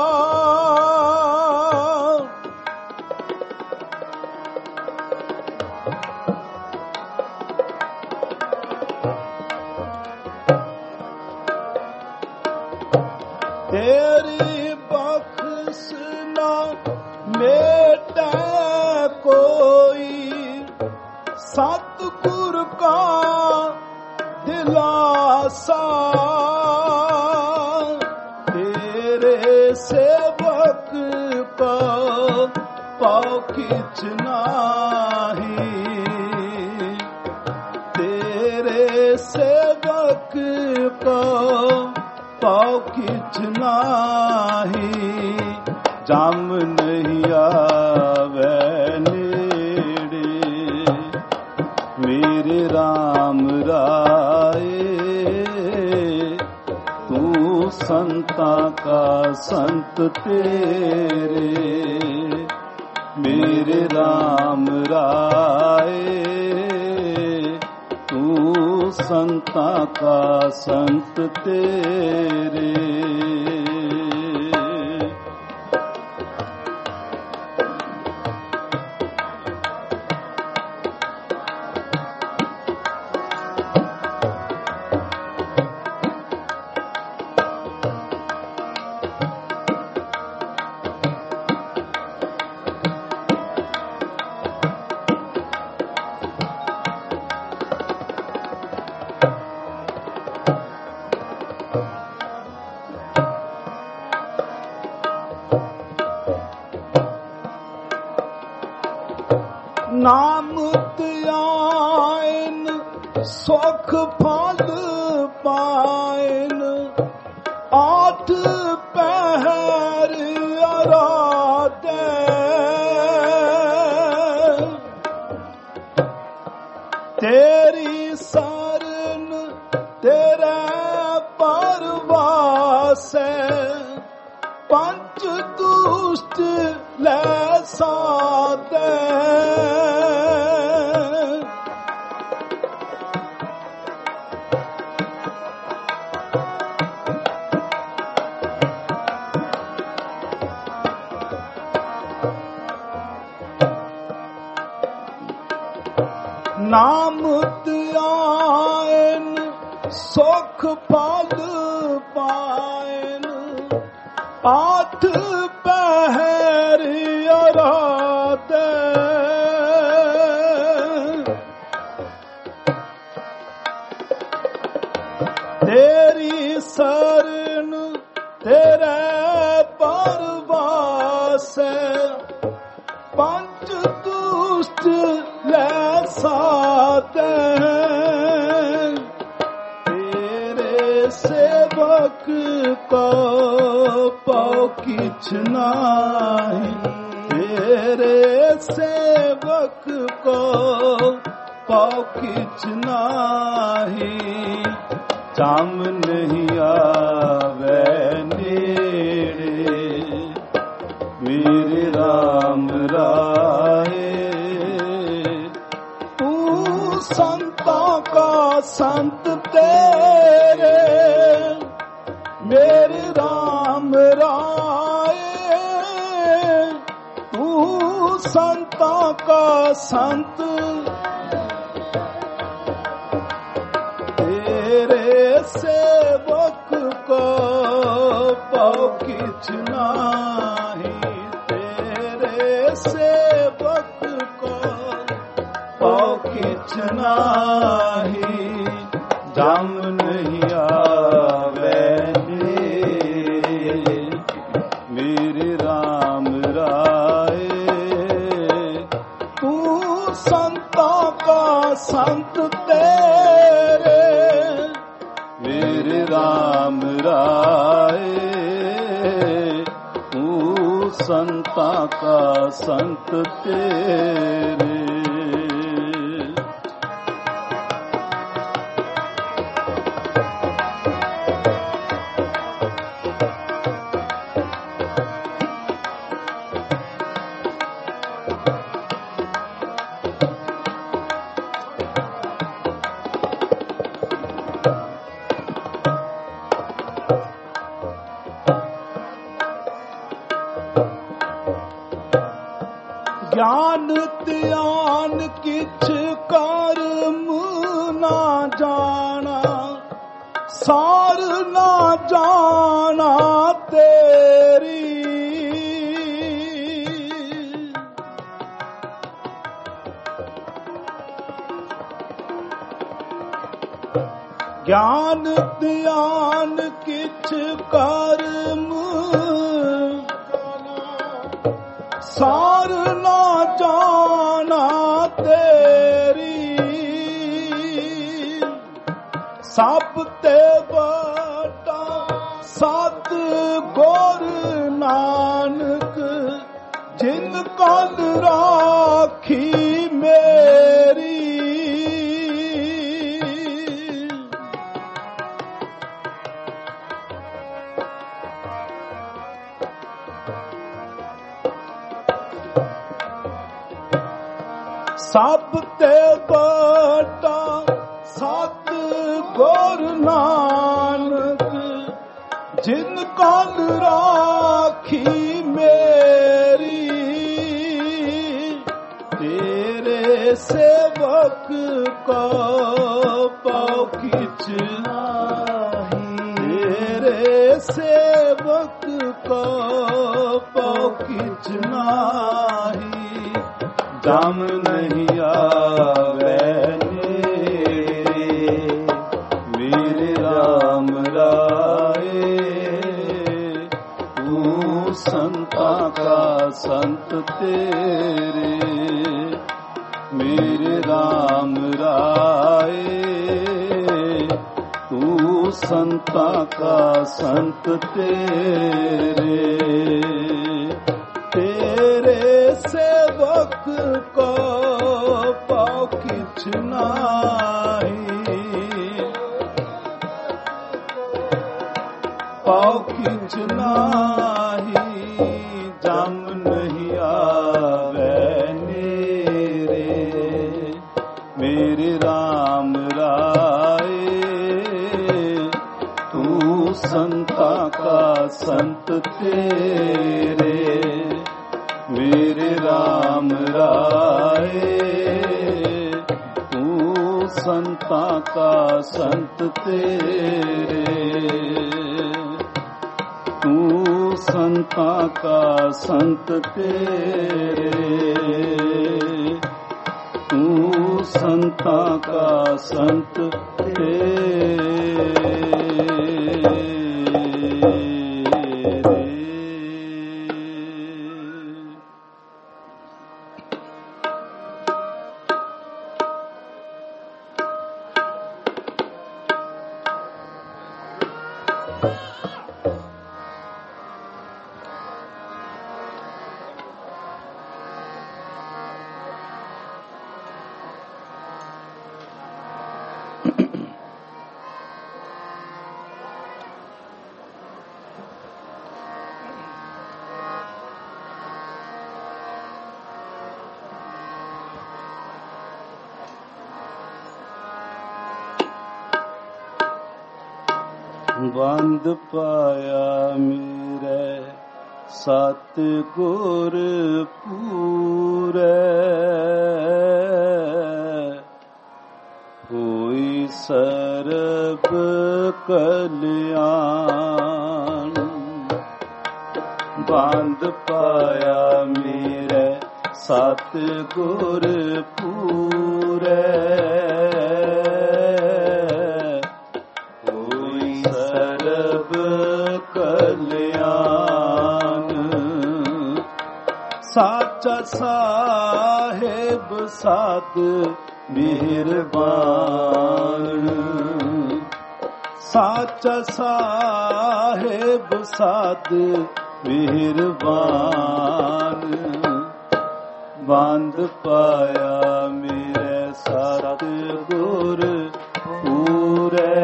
तेरी बख्श ना मेटे कोई, सतगुर का दिलासा। तेरे सेवक को पाओ किछ नाही, तेरे सेवक को पाओ किछ नाही। जाम नहीं आवे नेड़े, मेरे राम राए, तू संता का संत तेरे। मेरे राम राए, तू संता का संत तेरे। नाम त्यायन सुख फल पायन, आठ पहर आराधे। तेरी शरण तेरे परवास, पंच दुष्ट ले साधे। नाम त्यायन सुख फल पायन, आठ पहर आराधे। तेरी शरण तेरे परवास, पंच दुष्ट ले साधे। तेरे सेवक को पाओ किछ नाही, तेरे सेवक को पाओ किछ नाही, जाम नहीं आवे नेड़े। मेरे राम राए तू संता का संत तेरे, मेरे राम राए तू संता का संत, तेरे सेवक को पाओ किछ नाही, तेरे सेवक को पाओ किछ नाही, जाम नहीं आवे नेड़े। मेरे राम राए तू संता का संत तेरे, मेरे राम राए तू संता का संत तेरे। ज्ञान ध्यान किछ कर्म ना जाना, सार ना जाना तेरी। ज्ञान ध्यान किछ कर्म सार ना जाना तेरी, सब ते बाटा सत गुर नानक, जिन कल राखी मेरी। सब ते बाटा सत गुर नानक, जिन कल राखी मेरी। तेरे सेवक को पाओ किछ नाही, तेरे सेवक को पाओ किछ नाही, जाम नहीं आवे नेड़े। मेरे राम राए तू संता का संत तेरे, मेरे राम राए तू संता का संत तेरे। तेरे सेवक को पाओ किछ नाही, पाओ किछ नाही, जाम नहीं आवे नेड़े। मेरे राम राए तू संता का संत तेरे, मेरे राम राए तू संता का संत तेरे, तू संता का संत तेरे, तू संता का संत तेरे। ਬੰਦ ਪਾਇਆ ਮੇਰੇ ਸਤ ਗੁਰ ਪੂਰੇ, ਹੋਈ ਸਰਬ ਕਲਿਆਣ। ਬੰਦ ਪਾਇਆ ਮੇਰੇ ਸਤ ਗੁਰ ਪੂਰੇ, ਸਾਚਾ ਸਾਹਿਬ ਸਾਧ ਮਿਹਰਬਾਨ। ਸਾਚਾ ਸਾਹਿਬ ਸਾਧ ਮਿਹਰਬਾਨ। ਬੰਦ ਪਾਇਆ ਮੇਰੇ ਸਤ ਗੁਰ ਪੂਰੇ,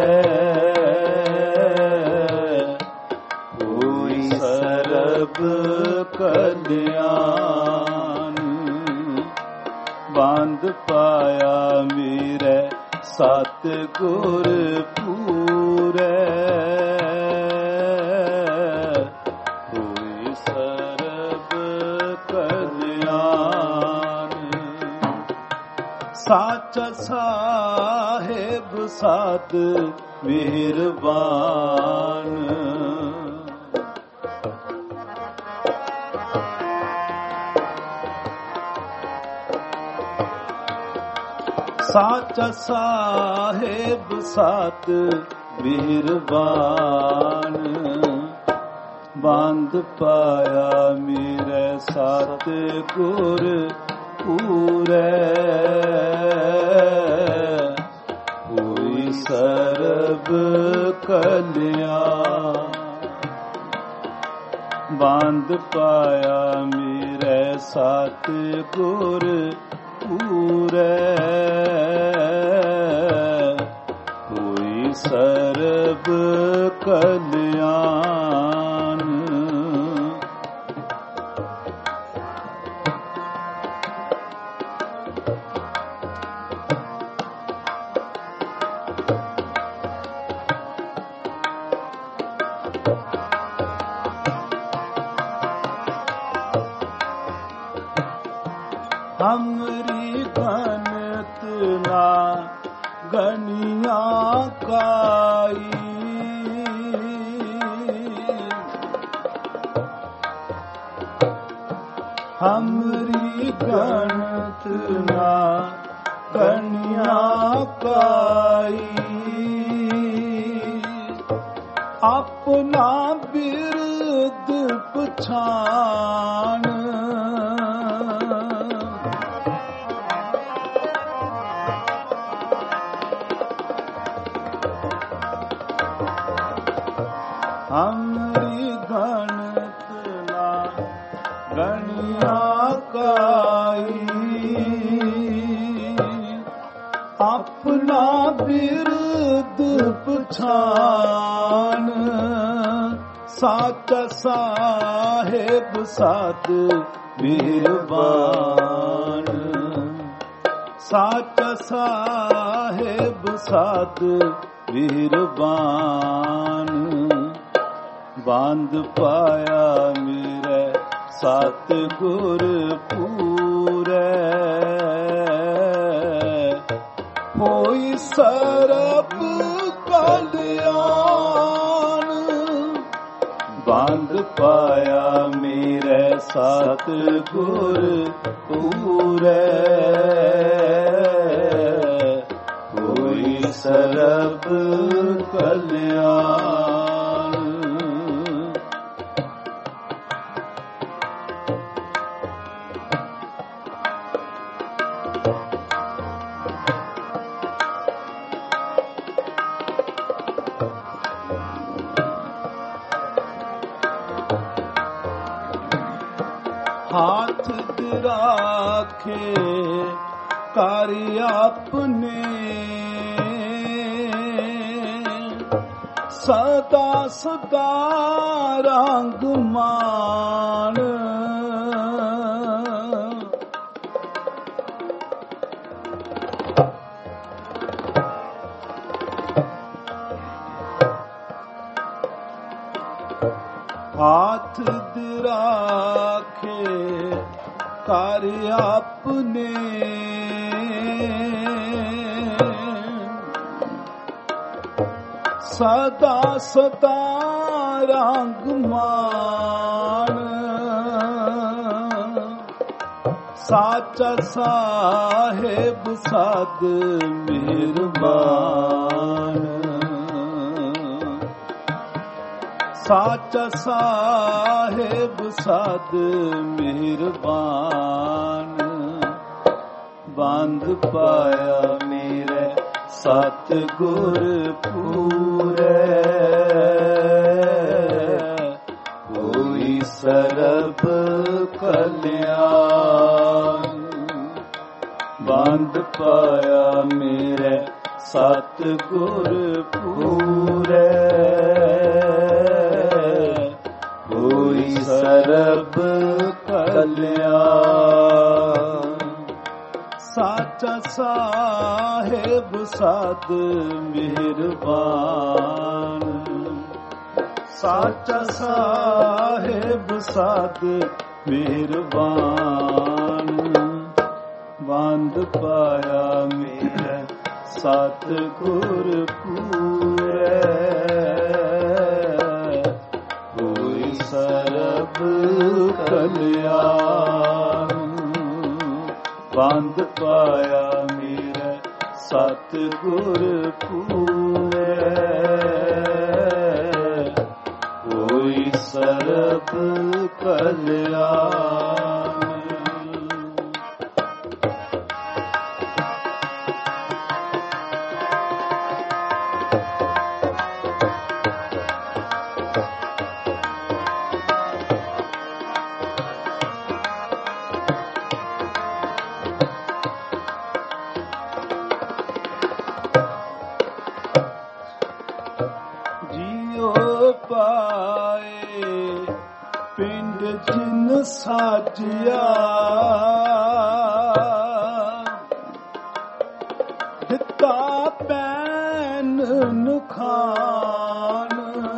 ਹੋਈ ਸਰਬ ਕਲਿਆਣ। ਬੰਦ ਪਾਇਆ ਮੇਰੇ ਸਤ ਗੁਰ ਪੂਰੇ, ਹੋਈ ਸਰਬ ਕਲਿਆਣ। ਸਾਚਾ ਸਾਹਿਬ ਸਾਧ ਮਿਹਰਬਾਨ। ਸਾਚਾ ਸਾਹਿਬ ਸਾਧ ਮਿਹਰਬਾਨ। ਬੰਦ ਪਾਇਆ ਮੇਰੇ ਸਤ ਗੁਰ ਪੂਰੇ, ਹੋਈ ਸਰਬ ਕਲਿਆਣ। ਬੰਦ ਪਾਇਆ ਮੇਰੇ ਸਤ ਗੁਰ ਪੂਰੇ, ਹੋਈ ਸਰਬ ਕਲਿਆਣ। हमरी गणत ना गनिया काई, हमरी गणत ना गनिया काई। अपना बिरद पछान, हमरी गणत ना गनिया काई। अपना बिरद पछान, साचा साहेब साध मिहरबान। साचा साहेब साध मिहरबान। ਬੰਦ ਪਾਇਆ ਮੇਰੇ ਸਤ ਗੁਰ ਪੂਰੇ, ਹੋਈ ਸਰਬ ਕਲਿਆਣ। ਬੰਦ ਪਾਇਆ ਮੇਰੇ ਸਤ ਗੁਰ ਪੂਰੇ, ਹੋਈ ਸਰਬ ਕਲਿਆਣ। हाथ राखे कार्य अपने, ਸਦਾ ਸਦਾ ਰੰਗ ਮਾਨ ਹਾਥ ਦਿਰਾਖੇ ਕਰ ਆਪਨੇ ਸਦਾ ਸਦਾ ਰੰਗ ਮਾਨ ਸਾਚਾ ਸਾਹਿਬ ਸਦ ਮਿਹਰਬਾਨ ਸਾਚਾ ਸਾਹਿਬ ਸਦ ਮਿਹਰਬਾਨ ਬੰਦ ਪਾਇਆ ਮੇਰੇ ਸਤਿਗੁਰ ਪੂਰੇ ਹੋਈ ਸਰਬ ਕਲਿਆਣ ਬੰਦ ਪਾਇਆ ਮੇਰੇ ਸਤਿਗੁਰ ਪੂਰੇ ਹੋਈ ਸਰਬ ਕਲਿਆਣ ਸਾਚਾ ਸਾਹਿਬ ਸਦ ਮਿਹਰਬਾਨ ਸਾਚਾ ਸਾਹਿਬ ਸਦ ਮਿਹਰਬਾਨ ਬੰਦ ਪਾਇਆ ਮੇਰੇ ਸਤਿਗੁਰ ਪੂਰੇ ਹੋਈ ਸਰਬ ਕਲਿਆਣ ਬੰਦ ਪਾਇਆ ਮੇਰੇ ਸਤਿਗੁਰ ਪੂਰੇ ਹੋਈ ਸਰਬ ਕਲਿਆਣ ਸਾਜਿਆ ਦਿੱਤਾ ਪੈਨ ਨੁਖਾਨ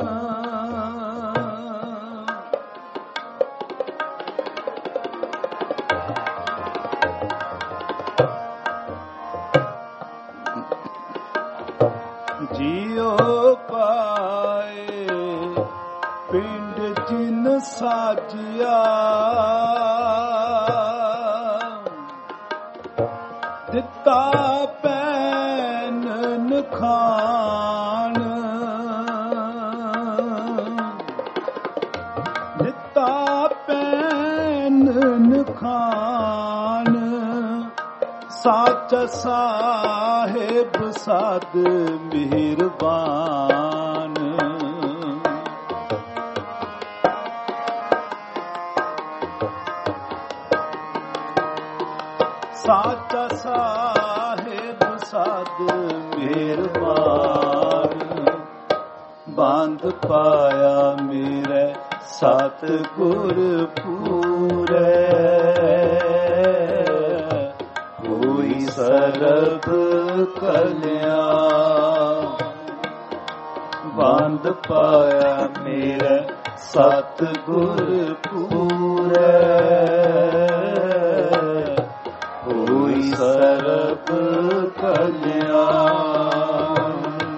ਜੀਓ ਪਾਏ ਪਿੰਡ ਜਿਨ ਸਾਜਿਆ ਦਿੱਤਾ ਪੈਨ ਨਖਾਨ ਦਿੱਤਾ ਪੈਨ ਨਖਾਨ ਸਾਚਾ ਸਾਹਿਬ ਸਦ ਮਿਹਰਬਾਨ ਸਾਚਾ ਸਾਹਿਬ ਸਦ ਮਿਹਰਬਾਨ ਬੰਦ ਪਾਇਆ ਮੇਰੇ ਸਤਿਗੁਰ ਪੂਰੇ ਹੋਈ ਸਰਬ ਕਲਿਆਣ ਬੰਦ ਪਾਇਆ ਮੇਰੇ ਸਤਿਗੁਰ ਪੂਰੇ ਹੋਈ ਸਰਬ ਕਲਿਆਣ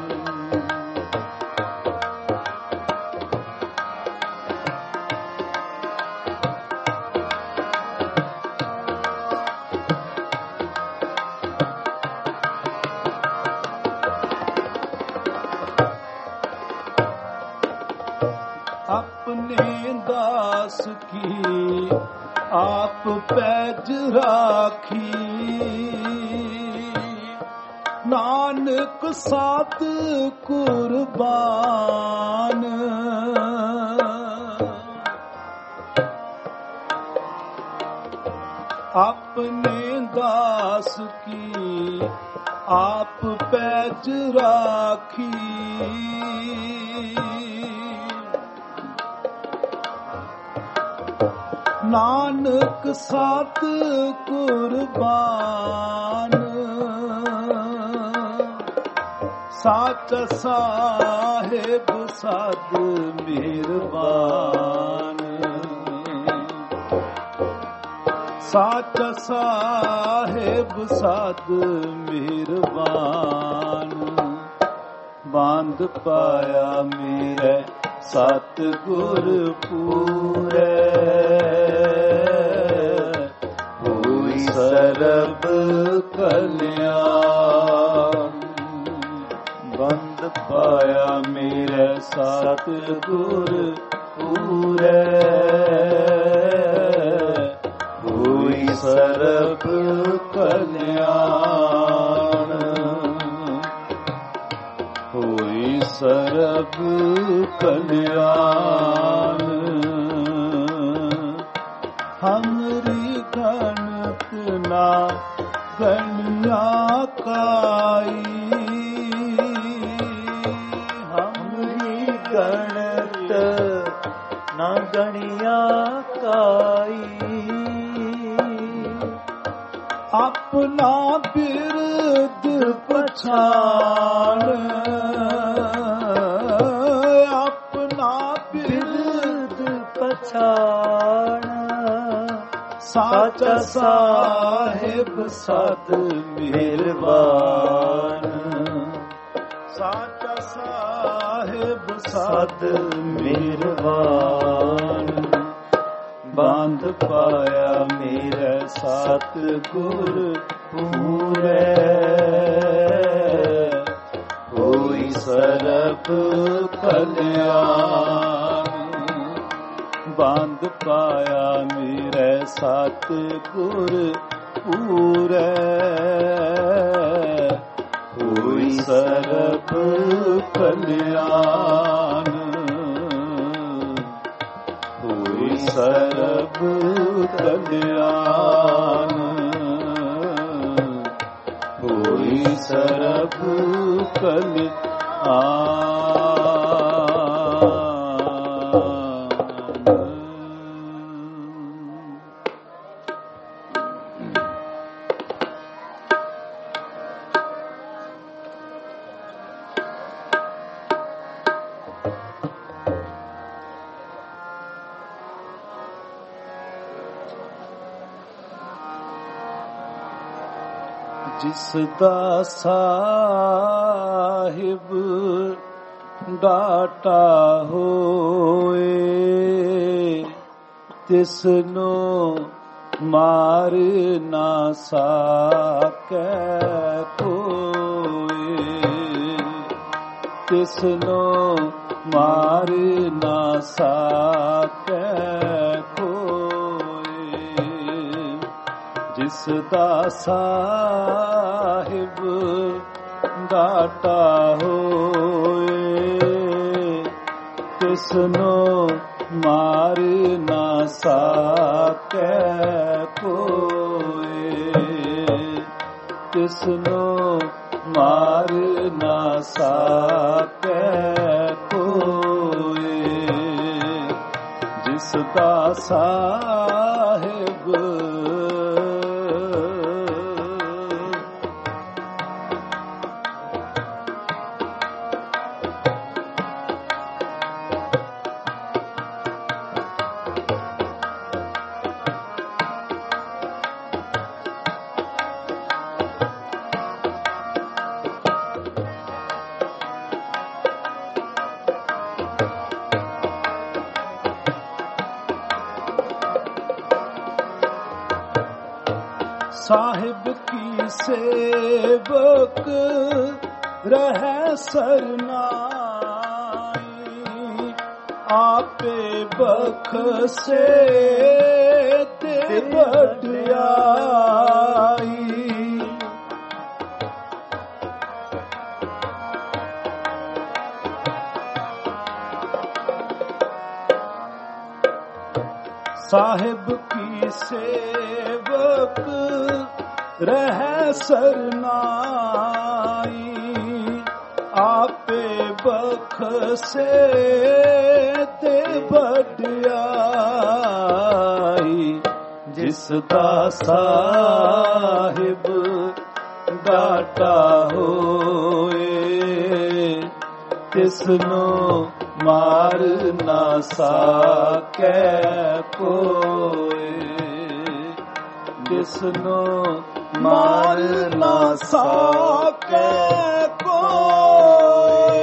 अपने दास की आप पैज राखी नानक सात कुर्बान अपने दास की आप ਆਪ ਪੈਜ ਰਾਖੀ। ਨਾਨਕ ਸਤ ਕੁਰਬਾਨ ਸੱਚ ਸਾਹਿਬ ਸਦ ਮਿਹਰਬਾਨ। ਸੱਚ ਸਾਹਿਬ ਸਦ ਮਿਹਰਬਾਨ। ਬੰਦ ਪਾਇਆ ਮੇਰੇ ਸਤਿਗੁਰ ਪੂਰੇ। ਹੋਈ ਸਰਬ ਕਲਿਆਣ। ਬੰਦ ਪਾਇਆ ਮੇਰੇ ਸਤਿਗੁਰ ਪੂਰੇ। ਹੋਈ ਸਰਬ ਕਲਿਆਣ। ਹੋਈ ਸਰਬ ਕਲਿਆਣ। ਹਮਰੀ ਗਣਤ ਨਾ ਗਣਿਆ ਕਾਈ। ਹਮਰੀ ਗਣਤ ਨਾ ਗਣਿਆ ਕਾਈ। ਆਪਣਾ ਬਿਰਦ ਪਛਾਣ। ਆਪਣਾ ਬਿਰਦ ਪਛਾਣ। ਸਾਚਾ ਸਾਹਿਬ ਸਦ ਮਿਹਰਬਾਨ। ਸਾਚਾ ਸਾਹਿਬ ਸਦ ਮਿਹਰਬਾਨ। ਬੰਦ ਪਾਇਆ ਮੇਰੇ ਸਤਿਗੁਰ ਪੂਰੇ। ਹੋਈ ਸਰਬ ਕਲਿਆਣ। ਬੰਦ ਪਾਇਆ ਮੇਰੇ ਸਤਿਗੁਰ ਪੂਰੇ। ਹੋਈ ਸਰਬ ਕਲਿਆਣ। ਹੋਈ ਸਰਬ ਕਲਿਆਣ। ਹੋਈ ਸਰਬ ਜਿਸ ਦਾ ਸਾਹਿਬ ਡਾਟਾ ਹੋਏ। ਤਿਸ ਨੂੰ ਮਾਰ ਨਾ ਸਕੈ ਕੋਈ। ਤਿਸ ਨੂੰ ਮਾਰ ਨਾ ਸਕੈ ਕੋਈ। ਜਿਸ ਦਾ ਸਾਹਿਬ ਡਾਟਾ ਹੋਏ। ਤਿਸ ਨੂੰ ਮਾਰ ਨਾ ਸਕੈ ਕੋਈ। ਤਿਸ ਨੂੰ ਮਾਰ ਨਾ ਸਕੈ ਕੋਈ। ਜਿਸ ਦਾ ਸਾਹਿਬ ਸਾਹਿਬ ਕੀ ਸੇਵਕ ਰਹਿ ਸਰਨਾਈ। ਆਪੇ ਬਖਸ਼ੇ ਤੇ ਵਡਿਆਈ। ਸਾਹਿਬ ਕੀ ਸੇਵਕ ਰਹਿ ਸਰਨਾਈ ਆਪੇ ਬਖਸ਼ੇ ਤੇ ਵਡਿਆਈ ਜਿਸ ਦਾ ਸਾਹਿਬ ਦਾਤਾ ਹੋਏ ਤਿਸ ਨੂੰ ਮਾਰ ਨਾ ਸਕੈ ਕੋਇ ਤਿਸ ਨੂੰ ਮਾਰ ਨਾ ਸਕੈ ਕੋਇ।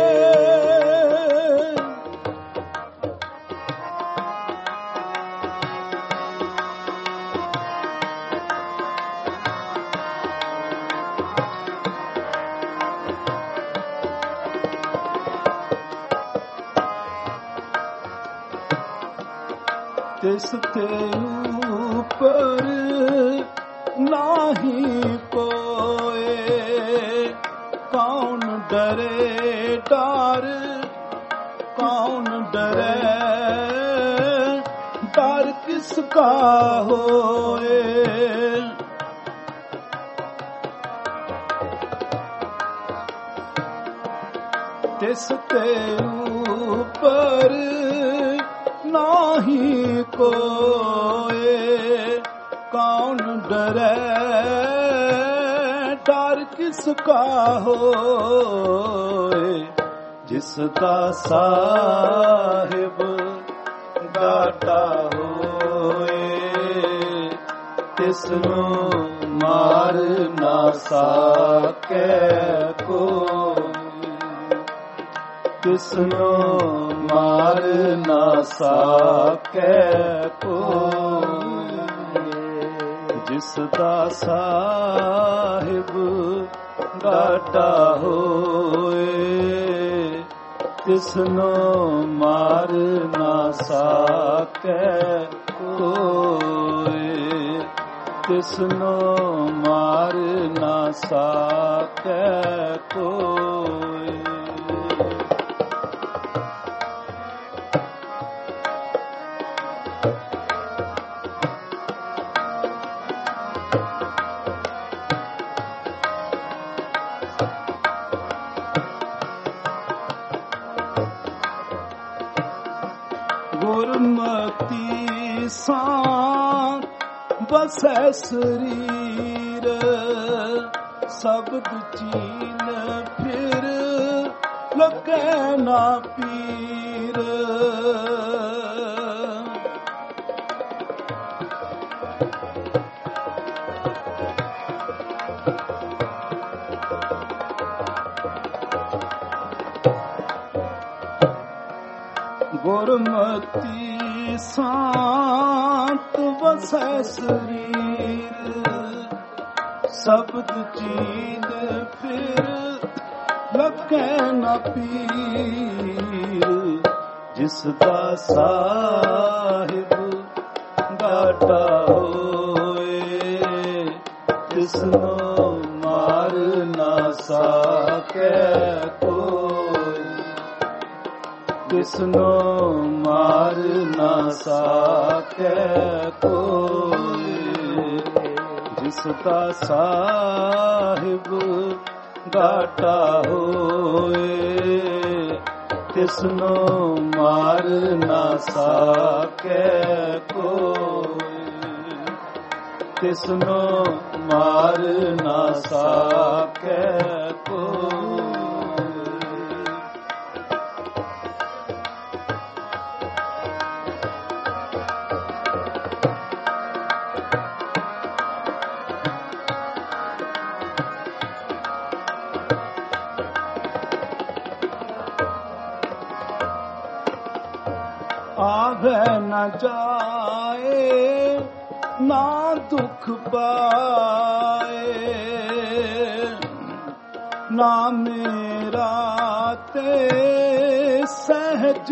ਤਿਸ ਤੇ ਉਪਰ ਨਾਹੀ ਕੋਏ ਕੌਣ ਡਰੇ ਡਰ ਕੌਣ ਡਰੇ ਡਰ ਕਿਸ ਕਾ ਹੋਏ ਤਿਸ ਤੇ ਉਪਰ ਨਾਹੀ ਕੋਏ ਕੌਣ ਡਰੇ ਡਰ ਕਿਸ ਕਾ ਹੋਏ ਜਿਸ ਦਾ ਸਾਹਿਬ ਦਾਤਾ ਹੋਏ ਤਿਸ ਨੂੰ ਮਾਰ ਨਾ ਸਕੈ ਕੋਈ ਤਿਸ ਨੂੰ ਮਾਰ ਨਾ ਸਕੈ ਕੋਈ ਜਿਸ ਦਾ ਸਾਹਿਬ ਦਾਤਾ ਹੋਏ ਤਿਸ ਨੂੰ ਮਾਰ ਨਾ ਸਕੈ ਕੋਈ ਤਿਸ ਨੂੰ ਮਾਰ ਨਾ ਸਕੈ ਕੋਈ। ਗੁਰਮਤਿ ਸਾਂ ਬਸੈ ਸਰੀਰ ਸ਼ਬਦ ਚੀਨ ਫਿਰ ਲਗੈ ਨਾ ਪੀਰ ਗੁਰਮਤਿ ਸਾਤ ਵਸੈ ਸਰੀਰ ਸ਼ਬਦ ਚੀਨ ਫਿਰ ਲਗੈ ਨਾ ਪੀਰ ਜਿਸ ਦਾ ਸਾਹਿਬ ਦਾਤਾ ਹੋਏ ਤਿਸ ਨੂੰ ਮਾਰ ਨਾ ਸਕੈ ਕੋਈ ਤਿਸ ਨੂੰ ਮਾਰ ਨਾ ਸਕੈ ਕੋਈ ਜਿਸ ਦਾ ਸਾਹਿਬ ਦਾਤਾ ਹੋਏ ਤਿਸ ਨੂੰ ਮਾਰ ਨਾ ਸਕੈ ਕੋਈ ਤਿਸ ਨੂੰ ਮਾਰ ਨਾ ਸਕੈ ਕੋਈ। ਆਵੈ ਨ ਜਾਏ ਨਾ ਦੁਖ ਪਾਏ ਨਾ ਮੇਰਾ ਤੇ ਸਹਿਜ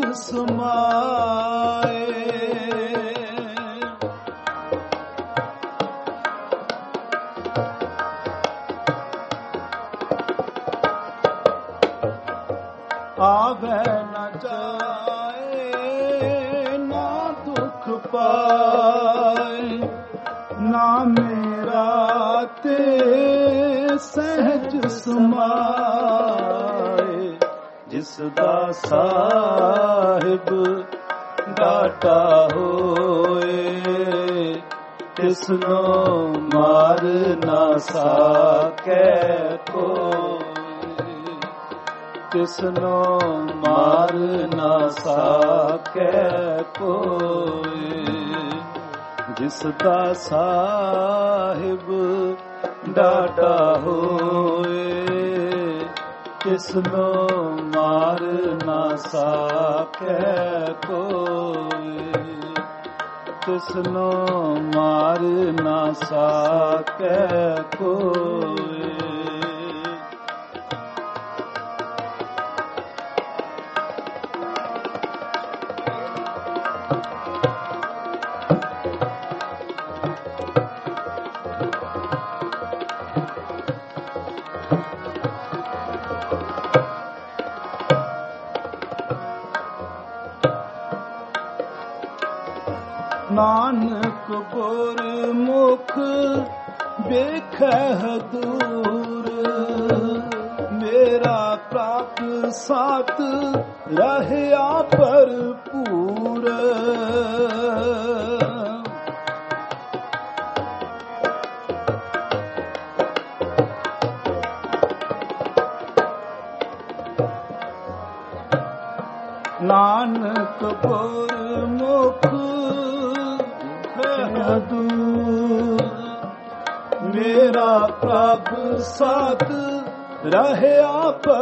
ਸਮਾਏ ਆਵੈ ਨ ਜਾਏ ਨਾ ਦੁਖ ਪਾਏ ਨਾ ਮੇਰਾ ਤੇ ਸਹਿਜ ਸਮਾਏ, ਜਿਸ ਦਾ ਸਾਹਿਬ ਡਾਟਾ ਹੋਏ, ਤਿਸਨੋ ਮਾਰ ਨਾ ਸਾਕੈ ਕੋਈ, ਤਿਸਨੋ ਮਾਰ ਨਾ ਸਾਕੈ ਕੋਈ, ਜਿਸ ਦਾ ਸਾਹਿਬ ਡਾਟਾ ਹੋਏ, ਤਿਸਨੋ ਮਾਰ ਨਾ ਸਾਕੈ ਕੋਈ, ਤਿਸਨੋ ਮਾਰ ਨਾ ਸਾਕੈ ਕੋਈ। ਨਾਨਕ ਗੁਰਮੁਖ ਵੇਖੈ ਦੂਰ, ਮੇਰਾ ਪ੍ਰਭ ਸਾਥ ਰਹਿਆ ਭਰਪੂਰ। ਨਾਨਕ ਗੁਰਮੁਖ ਦੂਰ, ਮੇਰਾ ਪ੍ਰਭ ਸਾਥ ਰਹਿਆ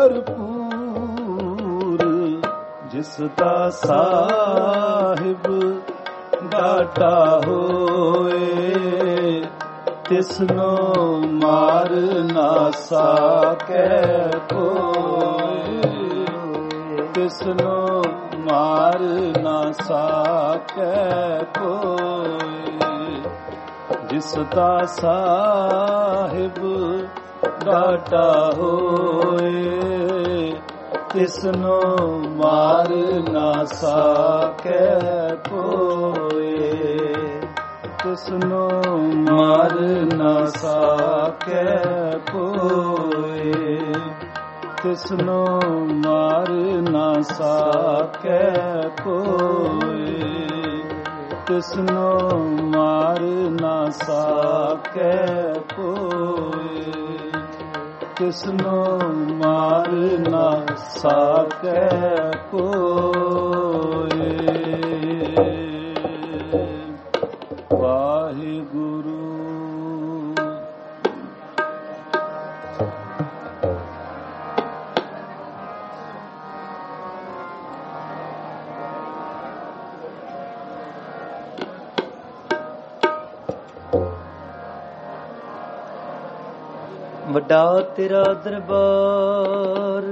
ਭਰਪੂਰ, ਜਿਸ ਦਾ ਸਾਹਿਬ ਡਾਟਾ ਹੋਏ, ਤਿਸਨੋ ਮਾਰ ਨਾ ਸਾਕੈ ਕੋਈ, ਤਿਸਨੋ ਮਾਰ ਨਾ ਸਾਕੈ ਕੋਈ, ਜਿਸ ਦਾ ਸਾਹਿਬ ਡਾਟਾ ਹੋਏ, ਤਿਸਨੋ ਮਾਰ ਨਾ ਸਾਕੈ ਕੋਈ, ਤਿਸਨੋ ਮਾਰ ਨਾ ਸਾਕੈ ਕੋਈ, ਤਿਸਨੋ ਮਾਰ ਨਾ ਸਾਕੈ ਕੋਈ, ਤਿਸਨੋ ਮਾਰ ਨਾ ਸਾਕੈ ਕੋਈ, ਤਿਸਨੋ ਮਾਰ ਨਾ ਸਾਕੈ ਕੋਈ। ਵਾਹਿਗੁਰੂ। ਵੱਡਾ ਤੇਰਾ ਦਰਬਾਰ,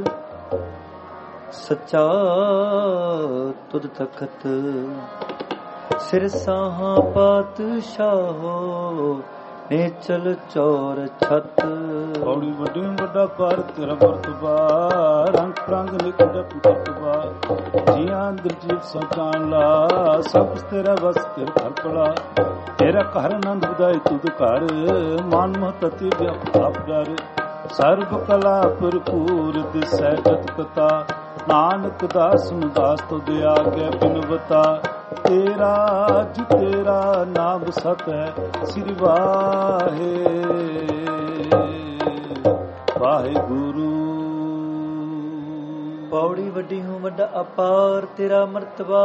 ਸੱਚਾ ਤੁਧ ਤਖਤ, ਸਿਰ ਸਾਹਾਂ ਪਾਤਸ਼ਾਹੋ, ਨੇਚਲ ਚੌਰ ਛਤ। ਔੜੀ ਵੱਡੀ ਵੱਡਾ ਕਰ ਤੇਰਾ ਮਰਤਬਾ, ਰੰਗ ਪ੍ਰੰਗ ਨਿਕਟ ਪੁੱਤਬਾ, ਜੀਆਂ ਦਰਜੀਵ ਸਤਾਨ ਲਾ, ਸਭ ਤੇਰਾ ਵਸ ਤੇਰ ਘਰ ਪੜਾ, ਤੇਰਾ ਘਰ ਆਨੰਦ ਵਧਾਈ ਤੁਧ ਘਰ, ਮਨ ਮਹਤਤੀ ਵਿਆਪ ਡਰ, ਸਰਬ ਕਲਾ ਭਰਪੂਰ ਦਿਸੈ ਜਤ ਕਥਾ, ਨਾਨਕ ਦਾਸ ਨੂੰ ਦਾਸ ਤੁਧ ਆਗੇ ਬਿਨਵਤਾ, ਤੇਰਾ ਜੀ ਤੇਰਾ ਨਾਮ ਸਤ ਹੈ, ਸ੍ਰੀ ਵਾਹੇ ਵਾਹਿਗੁਰੂ। ਪੌੜੀ ਵੱਡੀ ਹੂੰ ਵੱਡਾ ਅਪਾਰ ਤੇਰਾ ਮਰਤਬਾ,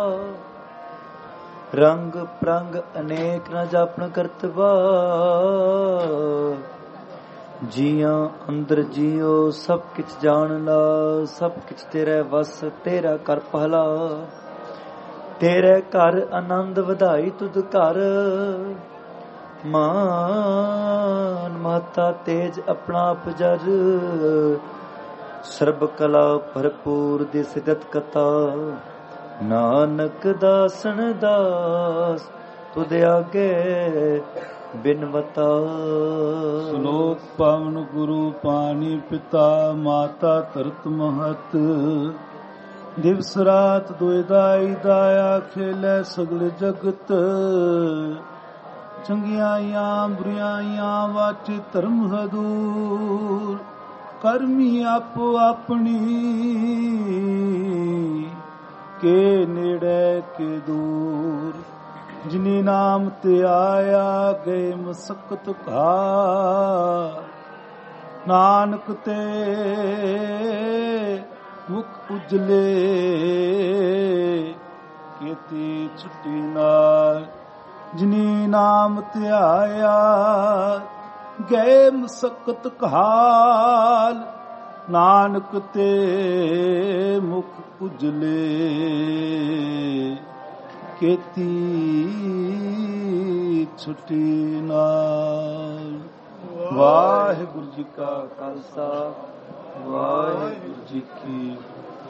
ਰੰਗ ਪ੍ਰੰਗ ਅਨੇਕ ਨਾ ਜਾਪਨ ਕਰਤਬਾ, ਜੀਆਂ ਅੰਦਰ ਜੀਓ ਸਭ ਕਿਛ ਜਾਣਨਾ, ਸਭ ਕਿਛ ਤੇਰੇ ਵਸ ਤੇਰਾ ਕਰ ਪਹਿਲਾ, ਤੇਰੇ ਘਰ ਆਨੰਦ ਵਧਾਈ ਤੁਧ ਘਰ, ਮਾਨ ਮਾਤਾ ਤੇਜ ਆਪਣਾ ਪਜਰ, ਸਰਬ ਕਲਾ ਭਰਪੂਰ ਦਿਸ ਜਤ ਕਥਾ, ਨਾਨਕ ਦਾਸਨ ਦਾਸ ਤੁਧ ਆਗੇ ਬਿਨਵਤਾ। ਸ਼ਲੋਕ ਪਵਨ ਗੁਰੂ ਪਾਣੀ ਪਿਤਾ, ਮਾਤਾ ਧਰਤ ਮਹਤ, ਦਿਵਸ ਰਾਤ ਦੁਇ ਦਾਈ ਦਾਇਆ, ਖੇਲੇ ਸਗਲ ਜਗਤ, ਚੰਗਿਆਈਆਂ ਬੁਰੀਆਈਆਂ ਵਾਚ ਧਰਮ ਹਦੂਰ ਕਰਮੀ ਆਪੋ ਆਪਣੀ ਕੇ ਨੇੜੇ ਕੇ ਦੂਰ ਜਿਨੀ ਨਾਮ ਤੇ ਆਇਆ ਗਏ ਮਸਕਤ ਘਾ ਨਾਨਕ ਤੇ ਮੁਖ ਉਜਲੇ ਕੀਤੀ ਛੁੱਟੀ ਨਾਲ ਜਿਨੀ ਨਾਮ ਧਿਆਇਆ ਗਏ ਮਸਕਤ ਕਾਲ ਨਾਨਕ ਤੇ ਮੁਖ ਉਜਲੇ ਕੀਤੀ ਛੁੱਟੀ ਨਾਲ। ਵਾਹਿਗੁਰੂ ਜੀ ਕਾ ਖਾਲਸਾ ਵਾਹਿਗੁਰੂ ਜੀ ਕੀ